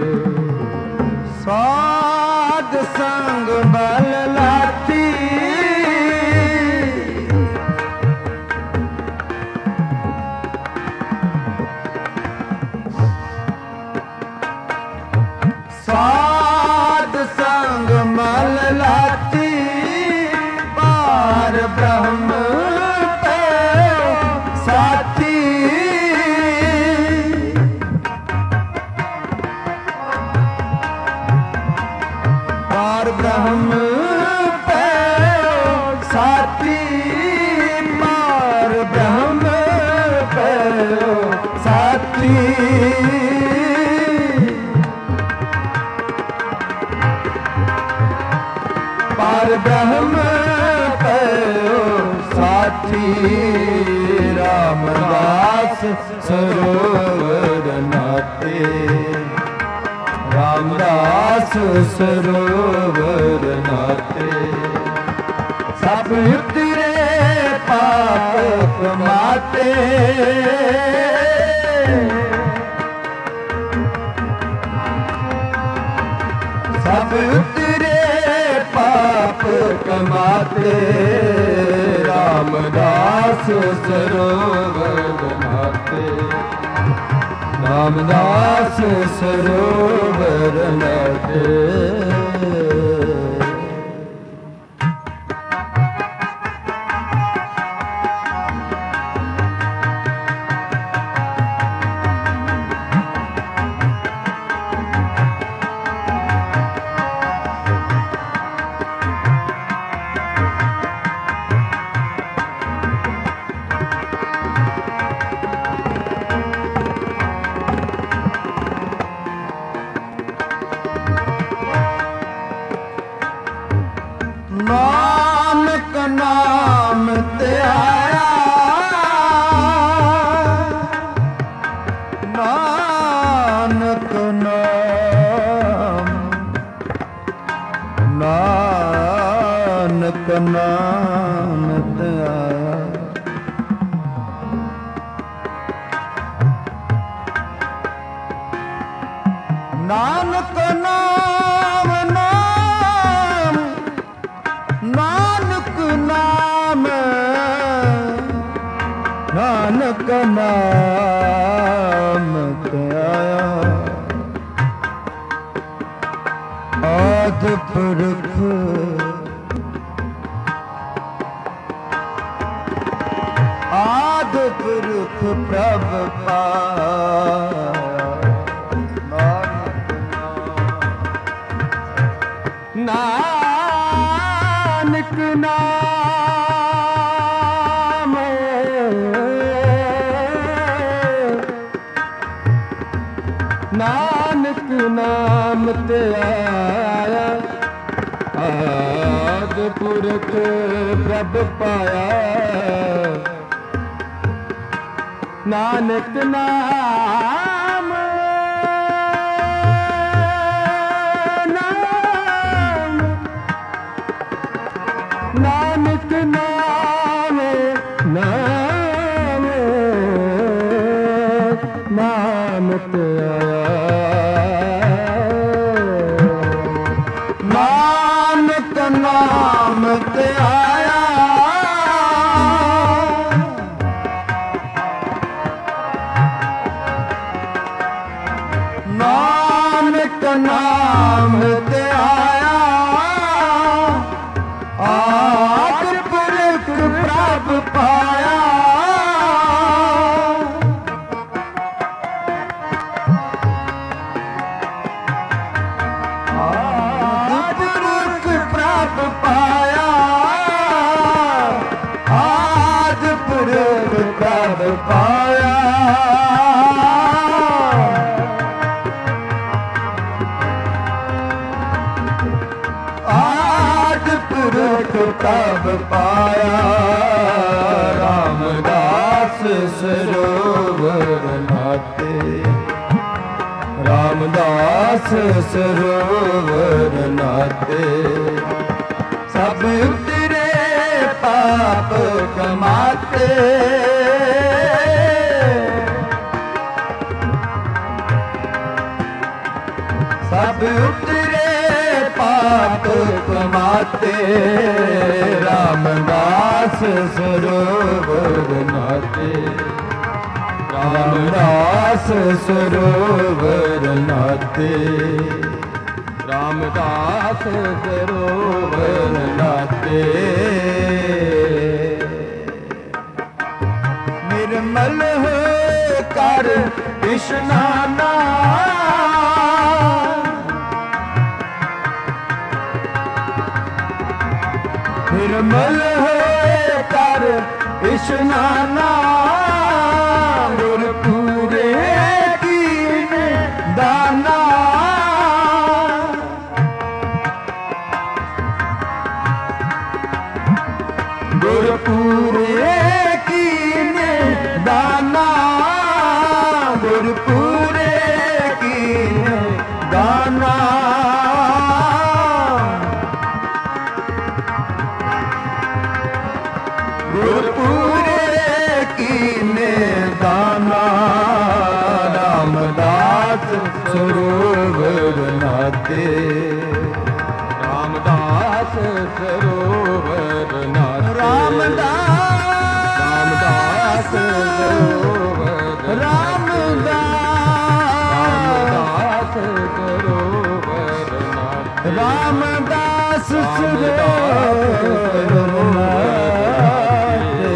ਸਾਧ ਸੰਗ ਬਲ ਲਾਤੀ ਸਾਧ ਸੰਗ ਮਲ ਲਾਤੀ ਪਾਰ ਬ੍ਰਹਮ ਸਾਥੀ ਪਾਰ ਬ੍ਰਹਮ ਸਾਥੀ ਪਾਰ ਬ੍ਰਹਮ ਸਾਥੀ ਪਾਰ ਬ੍ਰਹਮ ਸਾਥੀ ਰਾਮਦਾਸ ਸਰੋਵਰ ਨਾਤੇ ਰਾਮਦਾਸ ਸਰੋਵਰ ਨਾਤੇ ਸਭ ਉਤਰੇ ਪਾਪ ਕਮਾਤੇ ਸਭ ਉਤਰੇ ਪਾਪ ਕਮਾਤੇ ਰਾਮਦਾਸ ਸਰੋਵਰ ਨਾਤੇ ਰਾਮਦਾਸ ਸਰੋਵਰ ਨਾਤੇ ਨਾਨਕ ਨਾਮ ਤੇ ਆਇਆ ਨਾਨਕ ਨਾਮ ਨਾਨਕ ਨਾਮ ਤੇ ਆਇਆ ਨਾਨਕ ਨਾਮ ਨਾਨਕ ਨਾਮ ਨਾਨਕ ਨਾਮ ਤੇ ਆਇਆ ਆਦਿ ਪੁਰਖ ਆਦਿ ਪੁਰਖ ਪ੍ਰਭ ਪਾਇਆ ਨਾਨਕ ਨਾਮ ਨਾਨਕ ਨਾਮ ਤੇ ਆਇਆ ਆਦਿ ਪੁਰਖ ਪ੍ਰਭ ਪਾਇਆ ਨਾਨਕ ਨਾਮ ਨਾਨਕ ਨਾਮ ਨਾਮ ਤੇ ਆਇਆ, ਨਾਨਕ ਨਾਮ ਤੇ ਆਇਆ, ਆਦ ਪੁਰਖ ਪ੍ਰਭ ਪਾਇਆ, ਆਦ ਪੁਰਖ ਪ੍ਰਭ ਪਾਇਆ, ਆਦ ਪੁਰਖ ਪ੍ਰਭ ਪਾਇਆ, ਪੁਰਖ ਪ੍ਰਭ ਪਾਇਆ, ਰਾਮਦਾਸ ਸਰੋਵਰ ਨਾਤੇ, ਰਾਮਦਾਸ ਸਰੋਵਰ ਨਾਤੇ, ਸਭ ਉਤਰੇ ਪਾਪ ਕਮਾਤੇ, ਸਭ ਉਤਰੇ ਪਾਪ ਕਮਾਤੇ, ਰਾਮਦਾਸ ਸਰੋਵਰ ਨਾਤੇ, ਰਾਮਦਾਸ ਸਰੋਵਰ ਨਾਤੇ, ਰਾਮਦਾਸ ਸਰੋਵਰ ਨਾਤੇ, ਨਿਰਮਲ ਹੋ ਕਰ ਇਸ਼ਨਾਨਾ, ਨਿਰਮਲ ਹੋਏ ਕਰ ਇਸ਼ਨਾਨਾ, ਗੁਰ ਪੂਰੇ ਕੀਨੇ ਦਾਨਾ, ਗੁਰ ਪੂਰੇ ਕੀਨੇ ਦਾਨਾ, ਗੁਰ ਪੂਰੇ ਕੀਨੇ ਦਾਨਾ, ਗੁਰਪੂਰੇ ਕੀਨੇ ਦਾਨਾ, ਰਾਮਦਾਸ ਸਰੋਵਰ ਨਾਤੇ, ਰਾਮਦਾਸ ਸਰੋਵਰ ਨਾਤੇ, ਰਾਮਦਾਸ ਸਰੋਵਰ, ਰਾਮਦਾਸ ਸਰੋਵਰ ਨਾਤੇ, ਰਾਮਦਾਸ ਸਰੋਵਰ ਨਾਤੇ,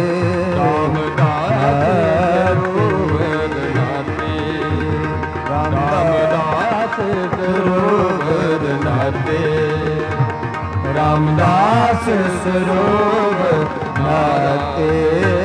ਸਰੋਵਰ ਨਾਤੇ, ਰਾਮਦਾਸ ਸਰੋਵਰ ਨਾਤੇ,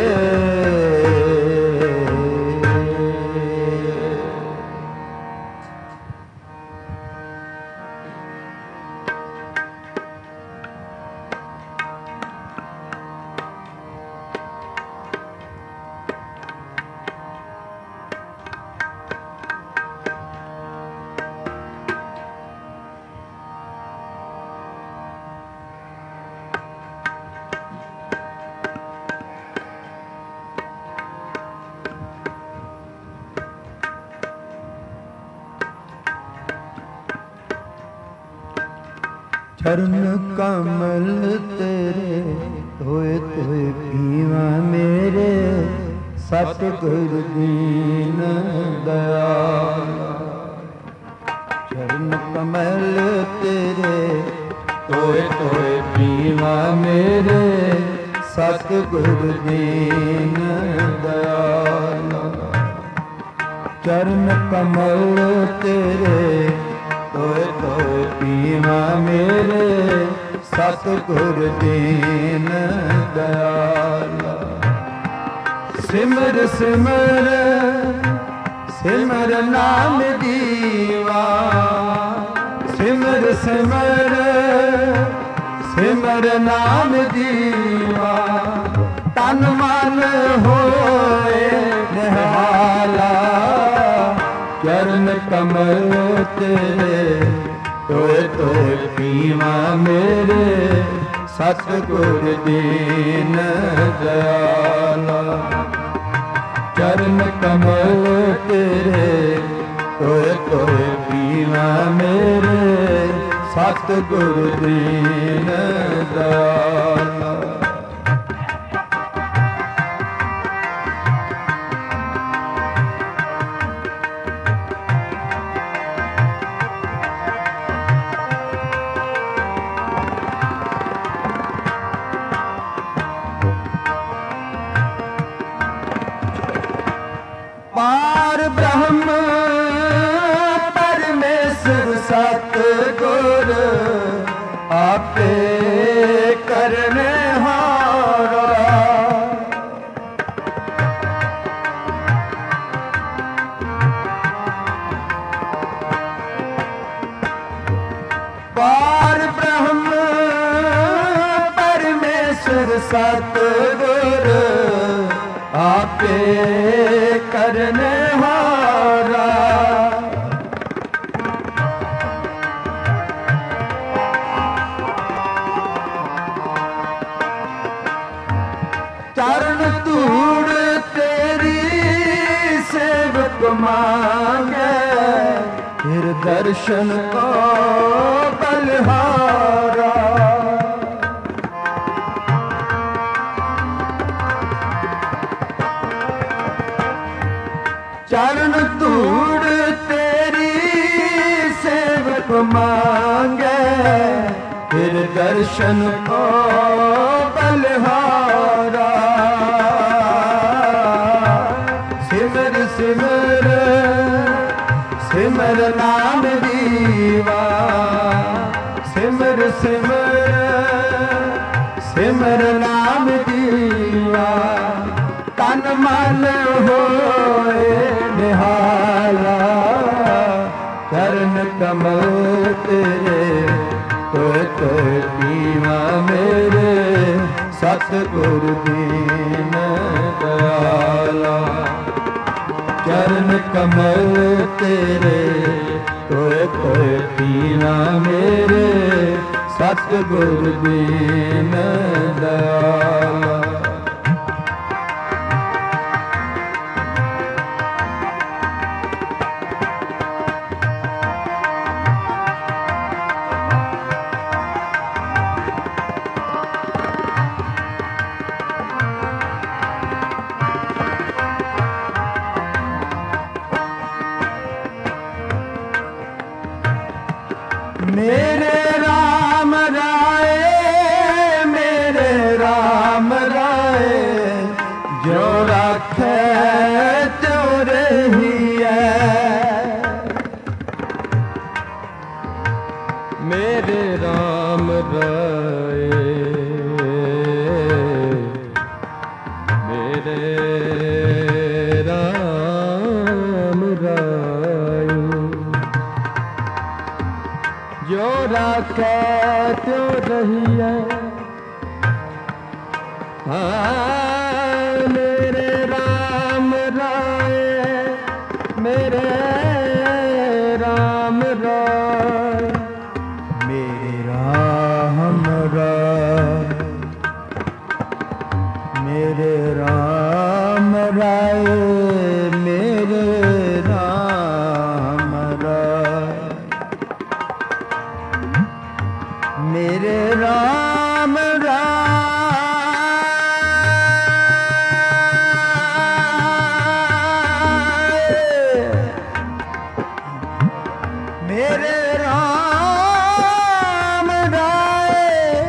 ਚਰਨ ਕਮਲ ਤੇਰੇ ਹੋਏ ਤੋਏ ਪੀਵਾ ਮੇਰੇ, ਸਤਿਗੁਰ ਦੀਨ ਦਇਆਲ, ਚਰਨ ਕਮਲ ਤੇਰੇ ਹੋਏ ਤੋਏ ਪੀਵਾ ਮੇਰੇ, ਸਤਿਗੁਰ ਦੀਨ ਦਇਆਲ, ਚਰਨ ਕਮਲ ਤੇਰੇ ਤੋਏ ਤੋਏ ਪੀਵਾ ਮੇਰੇ, ਸਤਿਗੁਰ ਦੀਨ ਦਇਆਲ, ਸਿਮਰ ਸਿਮਰ ਸਿਮਰ ਨਾਮ ਦੀਵਾ, ਸਿਮਰ ਸਿਮਰ ਸਿਮਰ ਨਾਮ ਦੀਵਾ, ਤਨ ਮਨ ਹੋਏ ਨਿਹਾਲਾ, ਚਰਨ ਕਮਲ ਤੇਰੇ ਤੋਏ ਤੋਏ ਪੀਵਾ ਮੇਰੇ, ਸਤਿਗੁਰ ਦੀਨ ਦਇਆਲਾ, ਚਰਨ ਕਮਲ ਤੇਰੇ ਤੋਏ ਤੋਏ ਪੀਵਾ ਮੇਰੇ, सतगुरु दीन दयाला। पार ब्रह्म परमेश्वर सतगुर आपे करने हारा। पार ब्रह्म परमेश्वर सतगुर आपे करने हारा। चरण धूड़ तेरी सेवक मांगे, फिर दर्शन को बलिहारा। चरण धूड़ तेरी सेवक मांगे, फिर दर्शन को बलिहारा। सिमर सिमर सिमर नाम दीवा, सिमर सिमर सिमर नाम दीवा। तन मन होए निहाला, चरण कमल तेरे तोय तोय पीवा मेरे। सतगुरु दीन दयाला, चरण कमल तेरे तोय तोय पीवा मेरे। सतगुरु दीन दयाला। मेरे राम राय, मेरे राम राय, जो राखे त्यो रहिए। मेरे राम राय, मेरे राम राय, जो राखे त्यो रहिए। हाँ मेरे राम राय, मेरे राम राय, मेरे राम राय, मेरे राम राय, मेरे राम राय, मेरे राम राय, मेरे राम राय,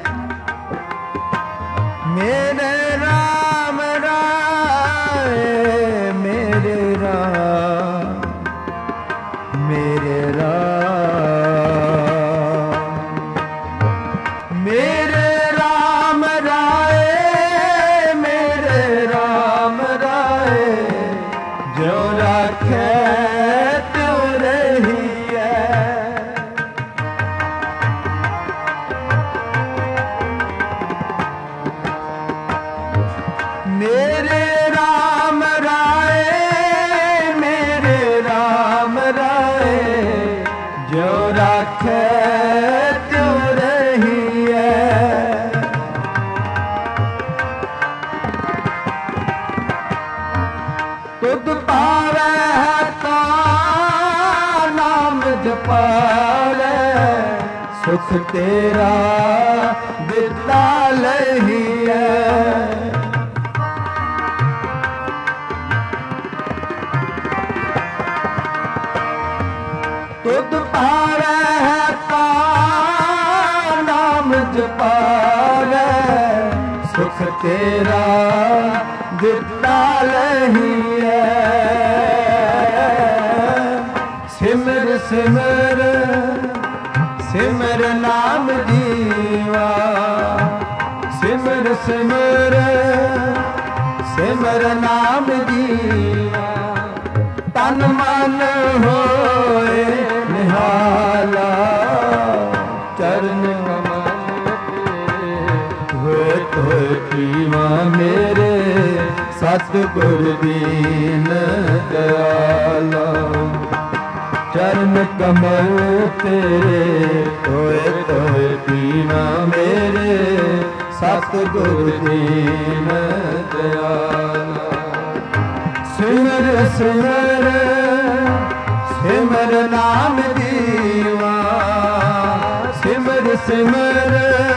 मेरे राम राय, मेरे राम, मेरे राम, मेरे राम राय, मेरे राम राय, जो राखे त्यो रहिए। मेरे राम राय, मेरे राम राय, जो राखे त्यो रहिए। ਸੁਖ ਤੇਰਾ ਦਿੱਤਾ ਲਹੀਐ। ਤੁਧ ਪਾਵੈ ਤਾ ਨਾਮ ਜਪਾਵੈ ਸੁਖ ਤੇਰਾ ਦਿੱਤਾ ਲਹੀਐ। ਸਿਮਰ ਸਿਮਰ ਸਿਮਰ ਨਾਮ ਜੀਵਾ ਸਿਮਰ ਸਿਮਰ ਸਿਮਰ ਨਾਮ ਜੀਵਾ ਤਨ ਮਨ ਹੋਏ ਨਿਹਾਲਾ ਚਰਨ ਕਮਲ ਤੇ ਹੋਏ ਤੋਏ ਜੀਵਾ ਮੇਰੇ ਸਤਿਗੁਰ ਦੀਨ ਦਇਆਲਾ। ਚਰਨ ਕਮਲ ਤੇਰੇ ਹੋਏ ਤੋਏ ਦੀਨਾ ਮੇਰੇ ਸਤਿਗੁਰ ਦੀਨ ਦਇਆਲਾ। ਸਿਮਰ ਸਿਮਰ ਸਿਮਰ ਨਾਮ ਜੀਵਾ ਸਿਮਰ ਸਿਮਰ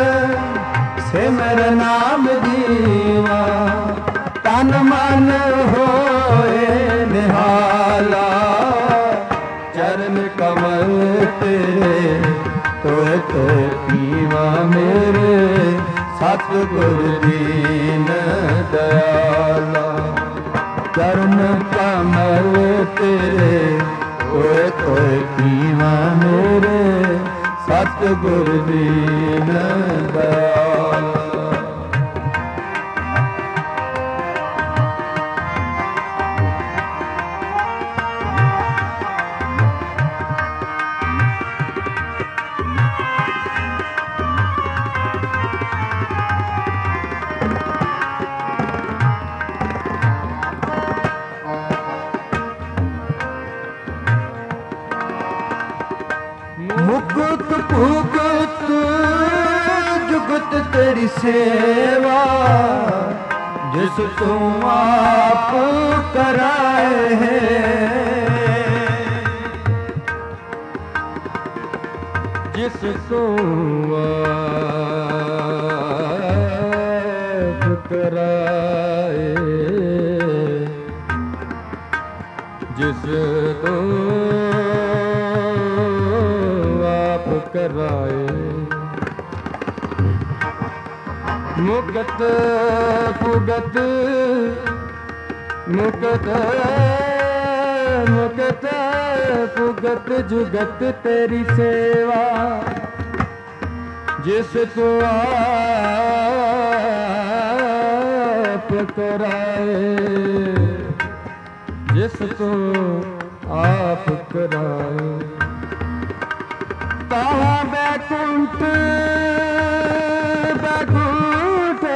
ਸਿਮਰ ਨਾਮ ਜੀਵਾ ਤਨ ਮਨ ਹੋਏ ਨਿਹਾਲਾ। ਚਰਨ ਕਮਲ ਤੇਰੇ ਤੋਏ ਤੋਏ ਪੀਵਾ ਮੇਰੇ ਸਤਿਗੁਰ ਦੀਨ ਦਇਆਲਾ। ਚਰਨ ਕਮਲ ਤੇਰੇ ਤੋਏ ਤੋਏ ਪੀਵਾ ਮੇਰੇ ਸਤਿਗੁਰ ਦੀਨ ਦਇਆਲਾ। ਮੁਕਤ ਭੁਗਤ ਜੁਗਤ ਤੇਰੀ ਸੇਵਾ ਜਿਸ ਤੂੰ ਆਪ ਕਰਾਏ ਹੈ। ਜਿਸ ਤੂੰ ਆਪ ਕਰਾਏ ਜਿਸ ਤੂੰ ਕਰਾਏ। ਮੁਕਤ ਭੁਗਤ ਮੁਕਤ ਮੁਕਤ ਭੁਗਤ ਜੁਗਤ ਤੇਰੀ ਸੇਵਾ ਜਿਸ ਤੂੰ ਆਪ ਕਰਾਏ ਜਿਸ ਤੂੰ ਆਪ ਕਰਾਏ। ਤਾਹਾਂ ਬੈਕੁੰਠ ਬੈਕੁੰਠ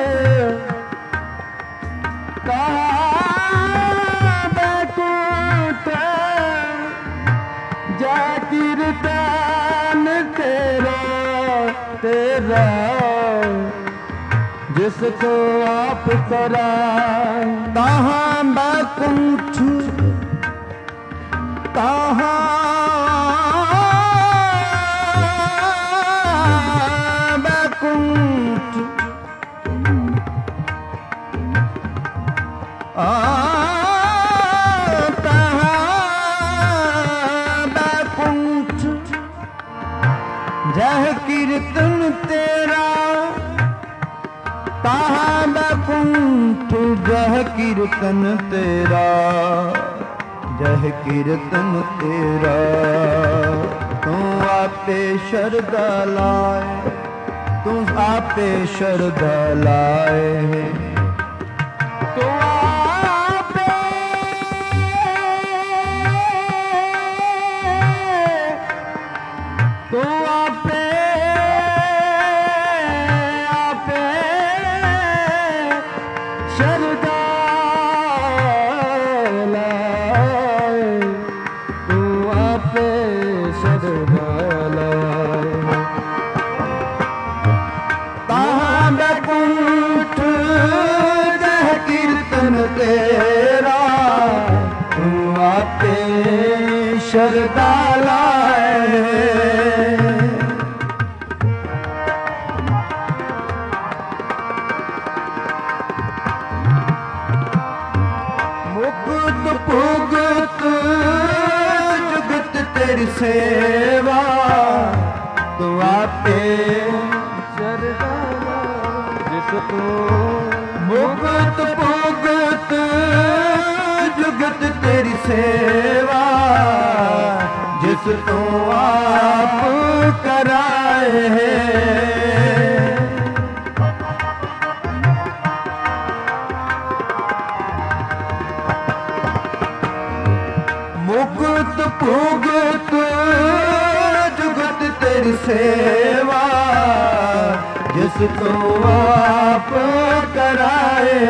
ਤਾਹਾਂ ਬੈਕੁੰਠ ਜੈ ਕੀਰਤਨ ਤੇਰਾ ਤੇਰਾ ਜਿਸ ਕੋ ਆਪ ਕਰਾਏ। ਤਾਹਾਂ ਬੈਕੁੰਠ ਤਾਹਾਂ ਜਹ ਕੀਰਤਨ ਤੇਰਾ ਤਾਹਾਂ ਬੈਕੁੰਠ ਜਹ ਕੀਰਤਨ ਤੇਰਾ ਜਹ ਕੀਰਤਨ ਤੇਰਾ ਤੂੰ ਆਪੇ ਸ਼ਰਧਾ ਲਾਏ ਤੂੰ ਆਪੇ ਸ਼ਰਧਾ ਲਾਏ। ਤੂੰ ਸ਼ਰਧਾ ਲਾਏ तेरी सेवा तू आपे शरदारा जिस तू मुक्त भुगत जुगत तेरी सेवा जिस तू आप कराए है मुक्त भुगत जुगत तेरी सेवा जिस तू आप कराए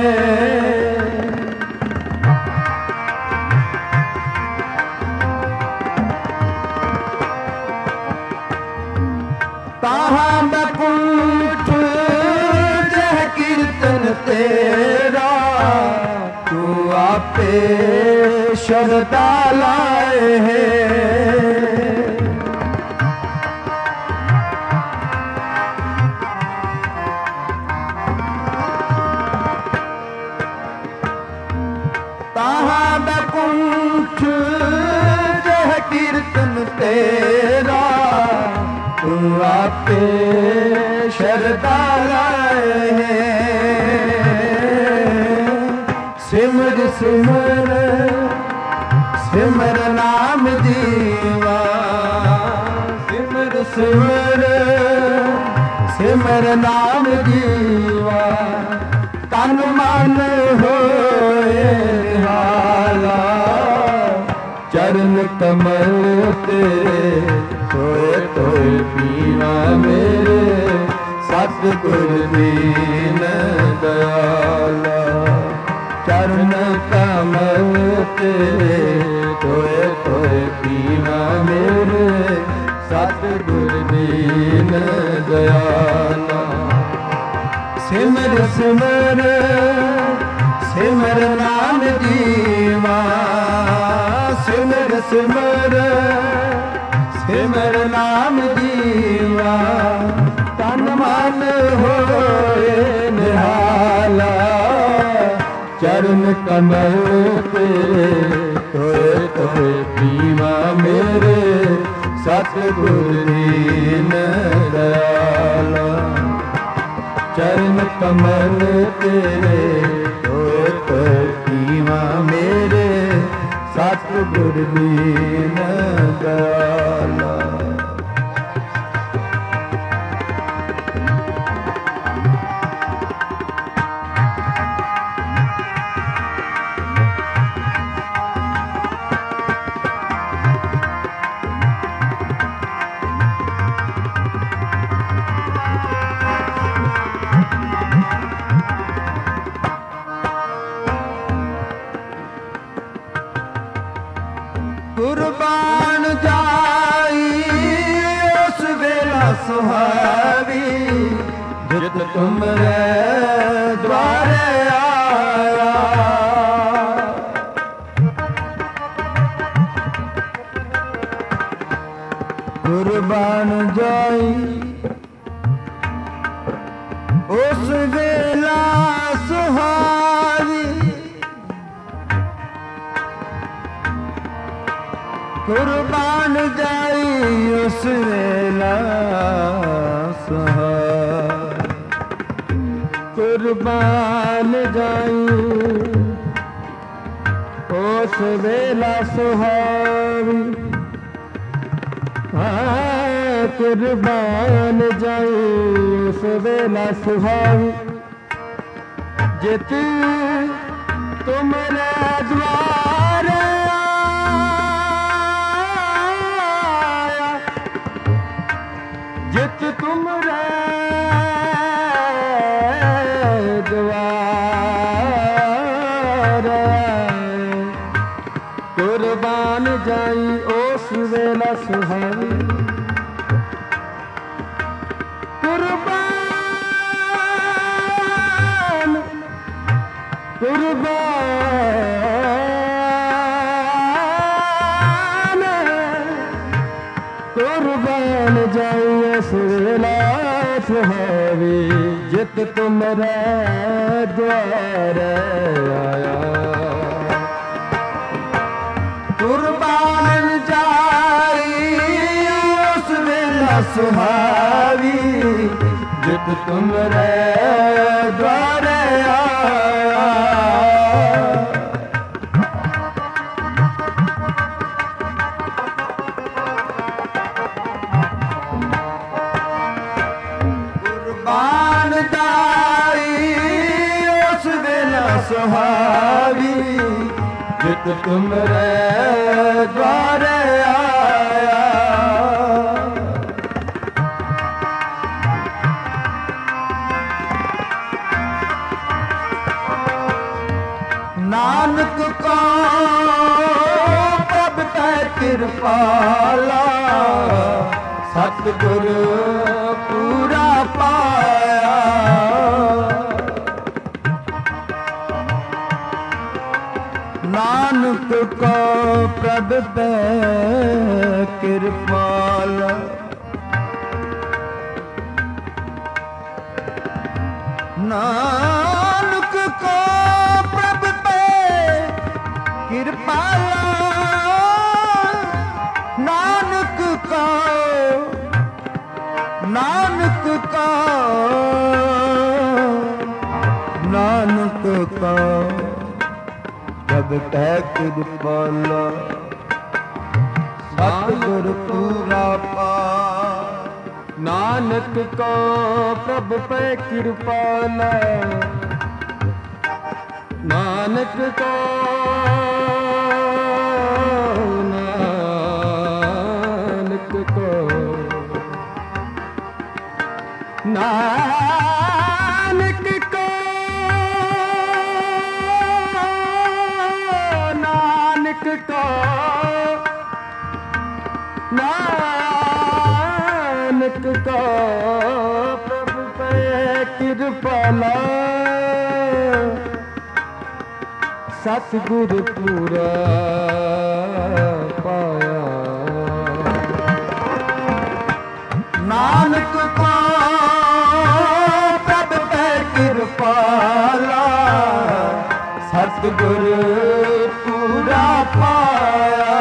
ताहा बैकुंठ जह कीर्तन तेरा तू आपे शरदा लाए है ताहा बैकुंठ जह कीर्तन तेरा तू आपे शरदा लाए है सिमर सिमर सिमर नाम जीवा सिमर सिमर सिमर नाम जीवा तन मन होए निहाला चरण कमल तेरे सोए तोए पीवा मेरे सतगुर दीन दयाला चरण कमल तेरे तोए तोए पीवा मेरे सतगुर दीन दयाला सिमर सिमर सिमर नाम जीवा सिमर सिमर सिमर नाम जीवा तन मन होए निहाला चरण कमल तेरे तोए तोए पीवा मेरे सतगुर दीन दयाला चरण कमल तेरे तोए तोए पीवा मेरे सतगुर दीन दयाला कुर्बान जाई उस वेला सुहावी जित तुमरे द्वारे आया कुर्बान जाई उस वेला सुहावी कुर्बान जाई उस वेला सुहावी कुर्बान जाई उस वेला सुहावी कुर्बान जाई उस वेला सुहावी जित तुमरे द्वारे जित तुमरे द्वार कुर्बान जाई उस वेला सुहावी कुर्बान कुर्बान कुर्बान जाई उस वेला सुहावी जित तुमरे द्वार आया कुर्बान जाई सुहावी जित तुमरे द्वारे आया। कुर्बान दाई उस दिन सुहावी जित तुमरे द्वारे आया। नानक को प्रभ तै कृपाला सतगुर पूरा पाया। नानक को प्रभ तै कृपाला नानक को प्रभ पे कृपाला। नानक को नानक को नानक को प्रभ पे कृपाला सतगुर पूरा पा। नानक को प्रभ पे कृपाला नानक को नानक को नानक को नानक को नानक को प्रभ पे कृपाला सतगुर पूरा पाया। नानक को प्रभ पे कृपाला सतगुर पूरा पाया।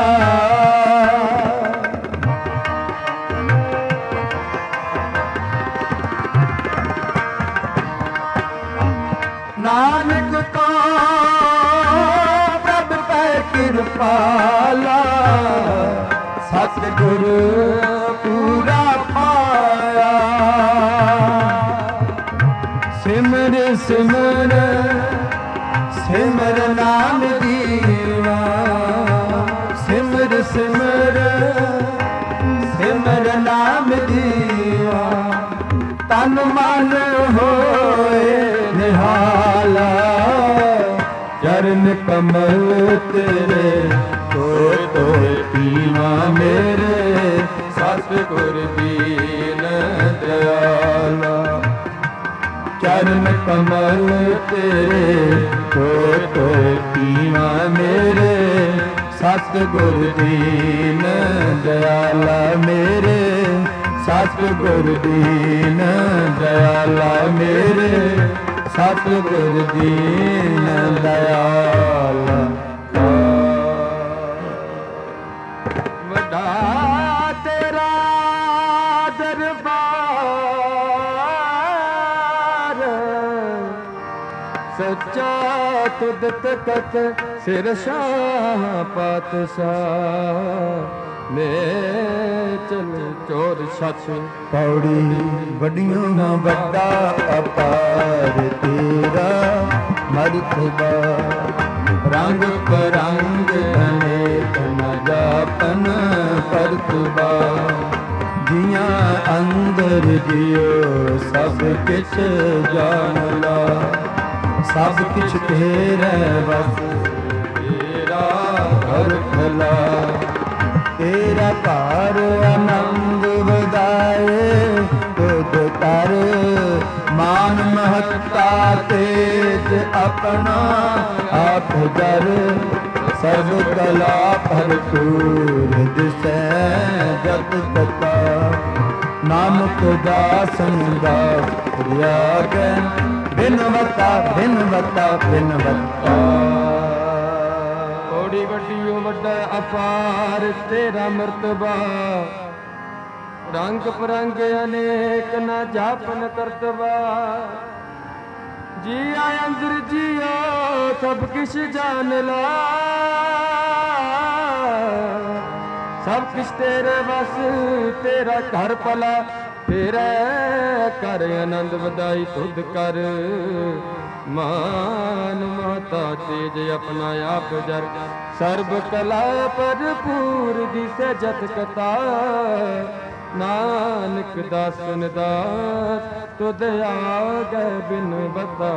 नानक को प्रभ पे कृपाला सतगुर पूरा पाया। सिमर सिमर सिमर नाम दीवा सिमर सिमर सिमर नाम दीवा। तन मन होए निहाला चरण कमल तेरे तोए तोए पीवा मेरे सतगुर दीन दयाला। चरण कमल तेरे तोए तोए पीवा मेरे सतगुर दीन दयाला। मेरे सतगुर दीन दयाला मेरे सतगुर दीन दयाला। वड्डा तेरा दरबार सच्चा तुद तकत सिर शाह पातशाह। मैं चल चोर सच पौड़ी वडियों न वड्डा अपार तेरा मरतबा। रंग परंग अनेक न जापन परतबा। जिया अंदर जियो सब किछ जान ला। सब किछ तेरे बस तेरा कर भला। तेरा कार आनंद वदाए तुद कर मान महत्ता तेज अपना आप जर। सब कला भरपूर दिसै जत तता। नानक दासन दास रियागै बिनवता बिनवता बिनवता। बड़ी वड्डी वड्डा अपार तेरा मर्तबा। ਰੰਗ ਪਰੰਗ ਅਨੇਕ ਨ ਜਾਪਨ ਕਰਤਵਾ ਜੀ ਆਇ ਅੰਦਰ ਜੀਓ ਸਭ ਕਿਛ ਜਾਣ ਲਾ ਸਭ ਕਿਛ ਤੇਰੇ ਵਸ ਤੇਰਾ ਘਰ ਭਲਾ ਫੇਰੇ ਕਰ ਆਨੰਦ ਵਧਾਈ ਤੁਧ ਕਰ ਮਾਨ ਮਾਤਾ ਤੇਜ ਆਪਣਾ ਆਪ ਜਰ ਸਰਬ ਕਲਾ ਭਰਪੂਰ ਦਿਸੇ ਜਤ ਕਤਾ ਨਾਨਕ ਦਾਸਨ ਦਾਸ ਤੁਧ ਆਗੇ ਬਿਨ ਬਤਾ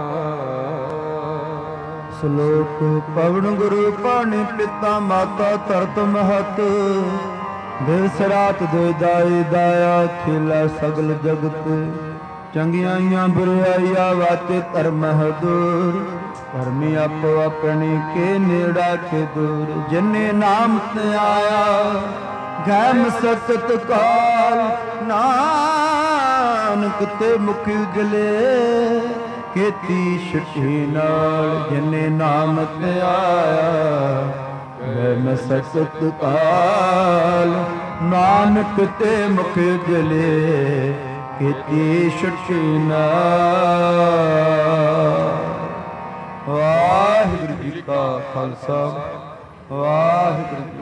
ਸ਼ਲੋਕ ਪਵਨ ਗੁਰੂ ਪਾਣੀ ਪਿਤਾ ਮਾਤਾ ਧਰਤ ਮਹਤ ਦਿਵਸ ਰਾਤ ਦੇ ਦਾਈ ਦਾਇਆ ਖੇਲਾ ਸਗਲ ਜਗਤ ਚੰਗਿਆਈਆਂ ਬੁਰਾਈਆਂ ਵਾਤੇ ਧਰਮ ਹਦੂਰ ਧਰਮੀ ਆਪੋ ਆਪਣੀ ਕੇ ਨੇੜਾ ਕੇ ਦੂਰ ਜਿਨੇ ਨਾਮ ਤੇ ਆਇਆ ਗੈਮ ਸਤਤ ਕਾਲ ਨਾਨਕ ਤੇ ਮੁਖ ਉਜਲੇ ਕੀਤੀ ਛੁੱਟੀ ਨਾਲ ਜਿਨੇ ਨਾਮ ਤੇ ਆਇਆ ਗੈਮ ਸਤਤ ਕਾਲ ਨਾਨਕ ਤੇ ਮੁਖ ਉਜਲੇ ਕੀਤੀ ਛੁੱਟੀ ਨਾਲ। ਵਾਹਿਗੁਰੂ ਜੀ ਕਾ ਖਾਲਸਾ ਵਾਹਿਗੁਰੂ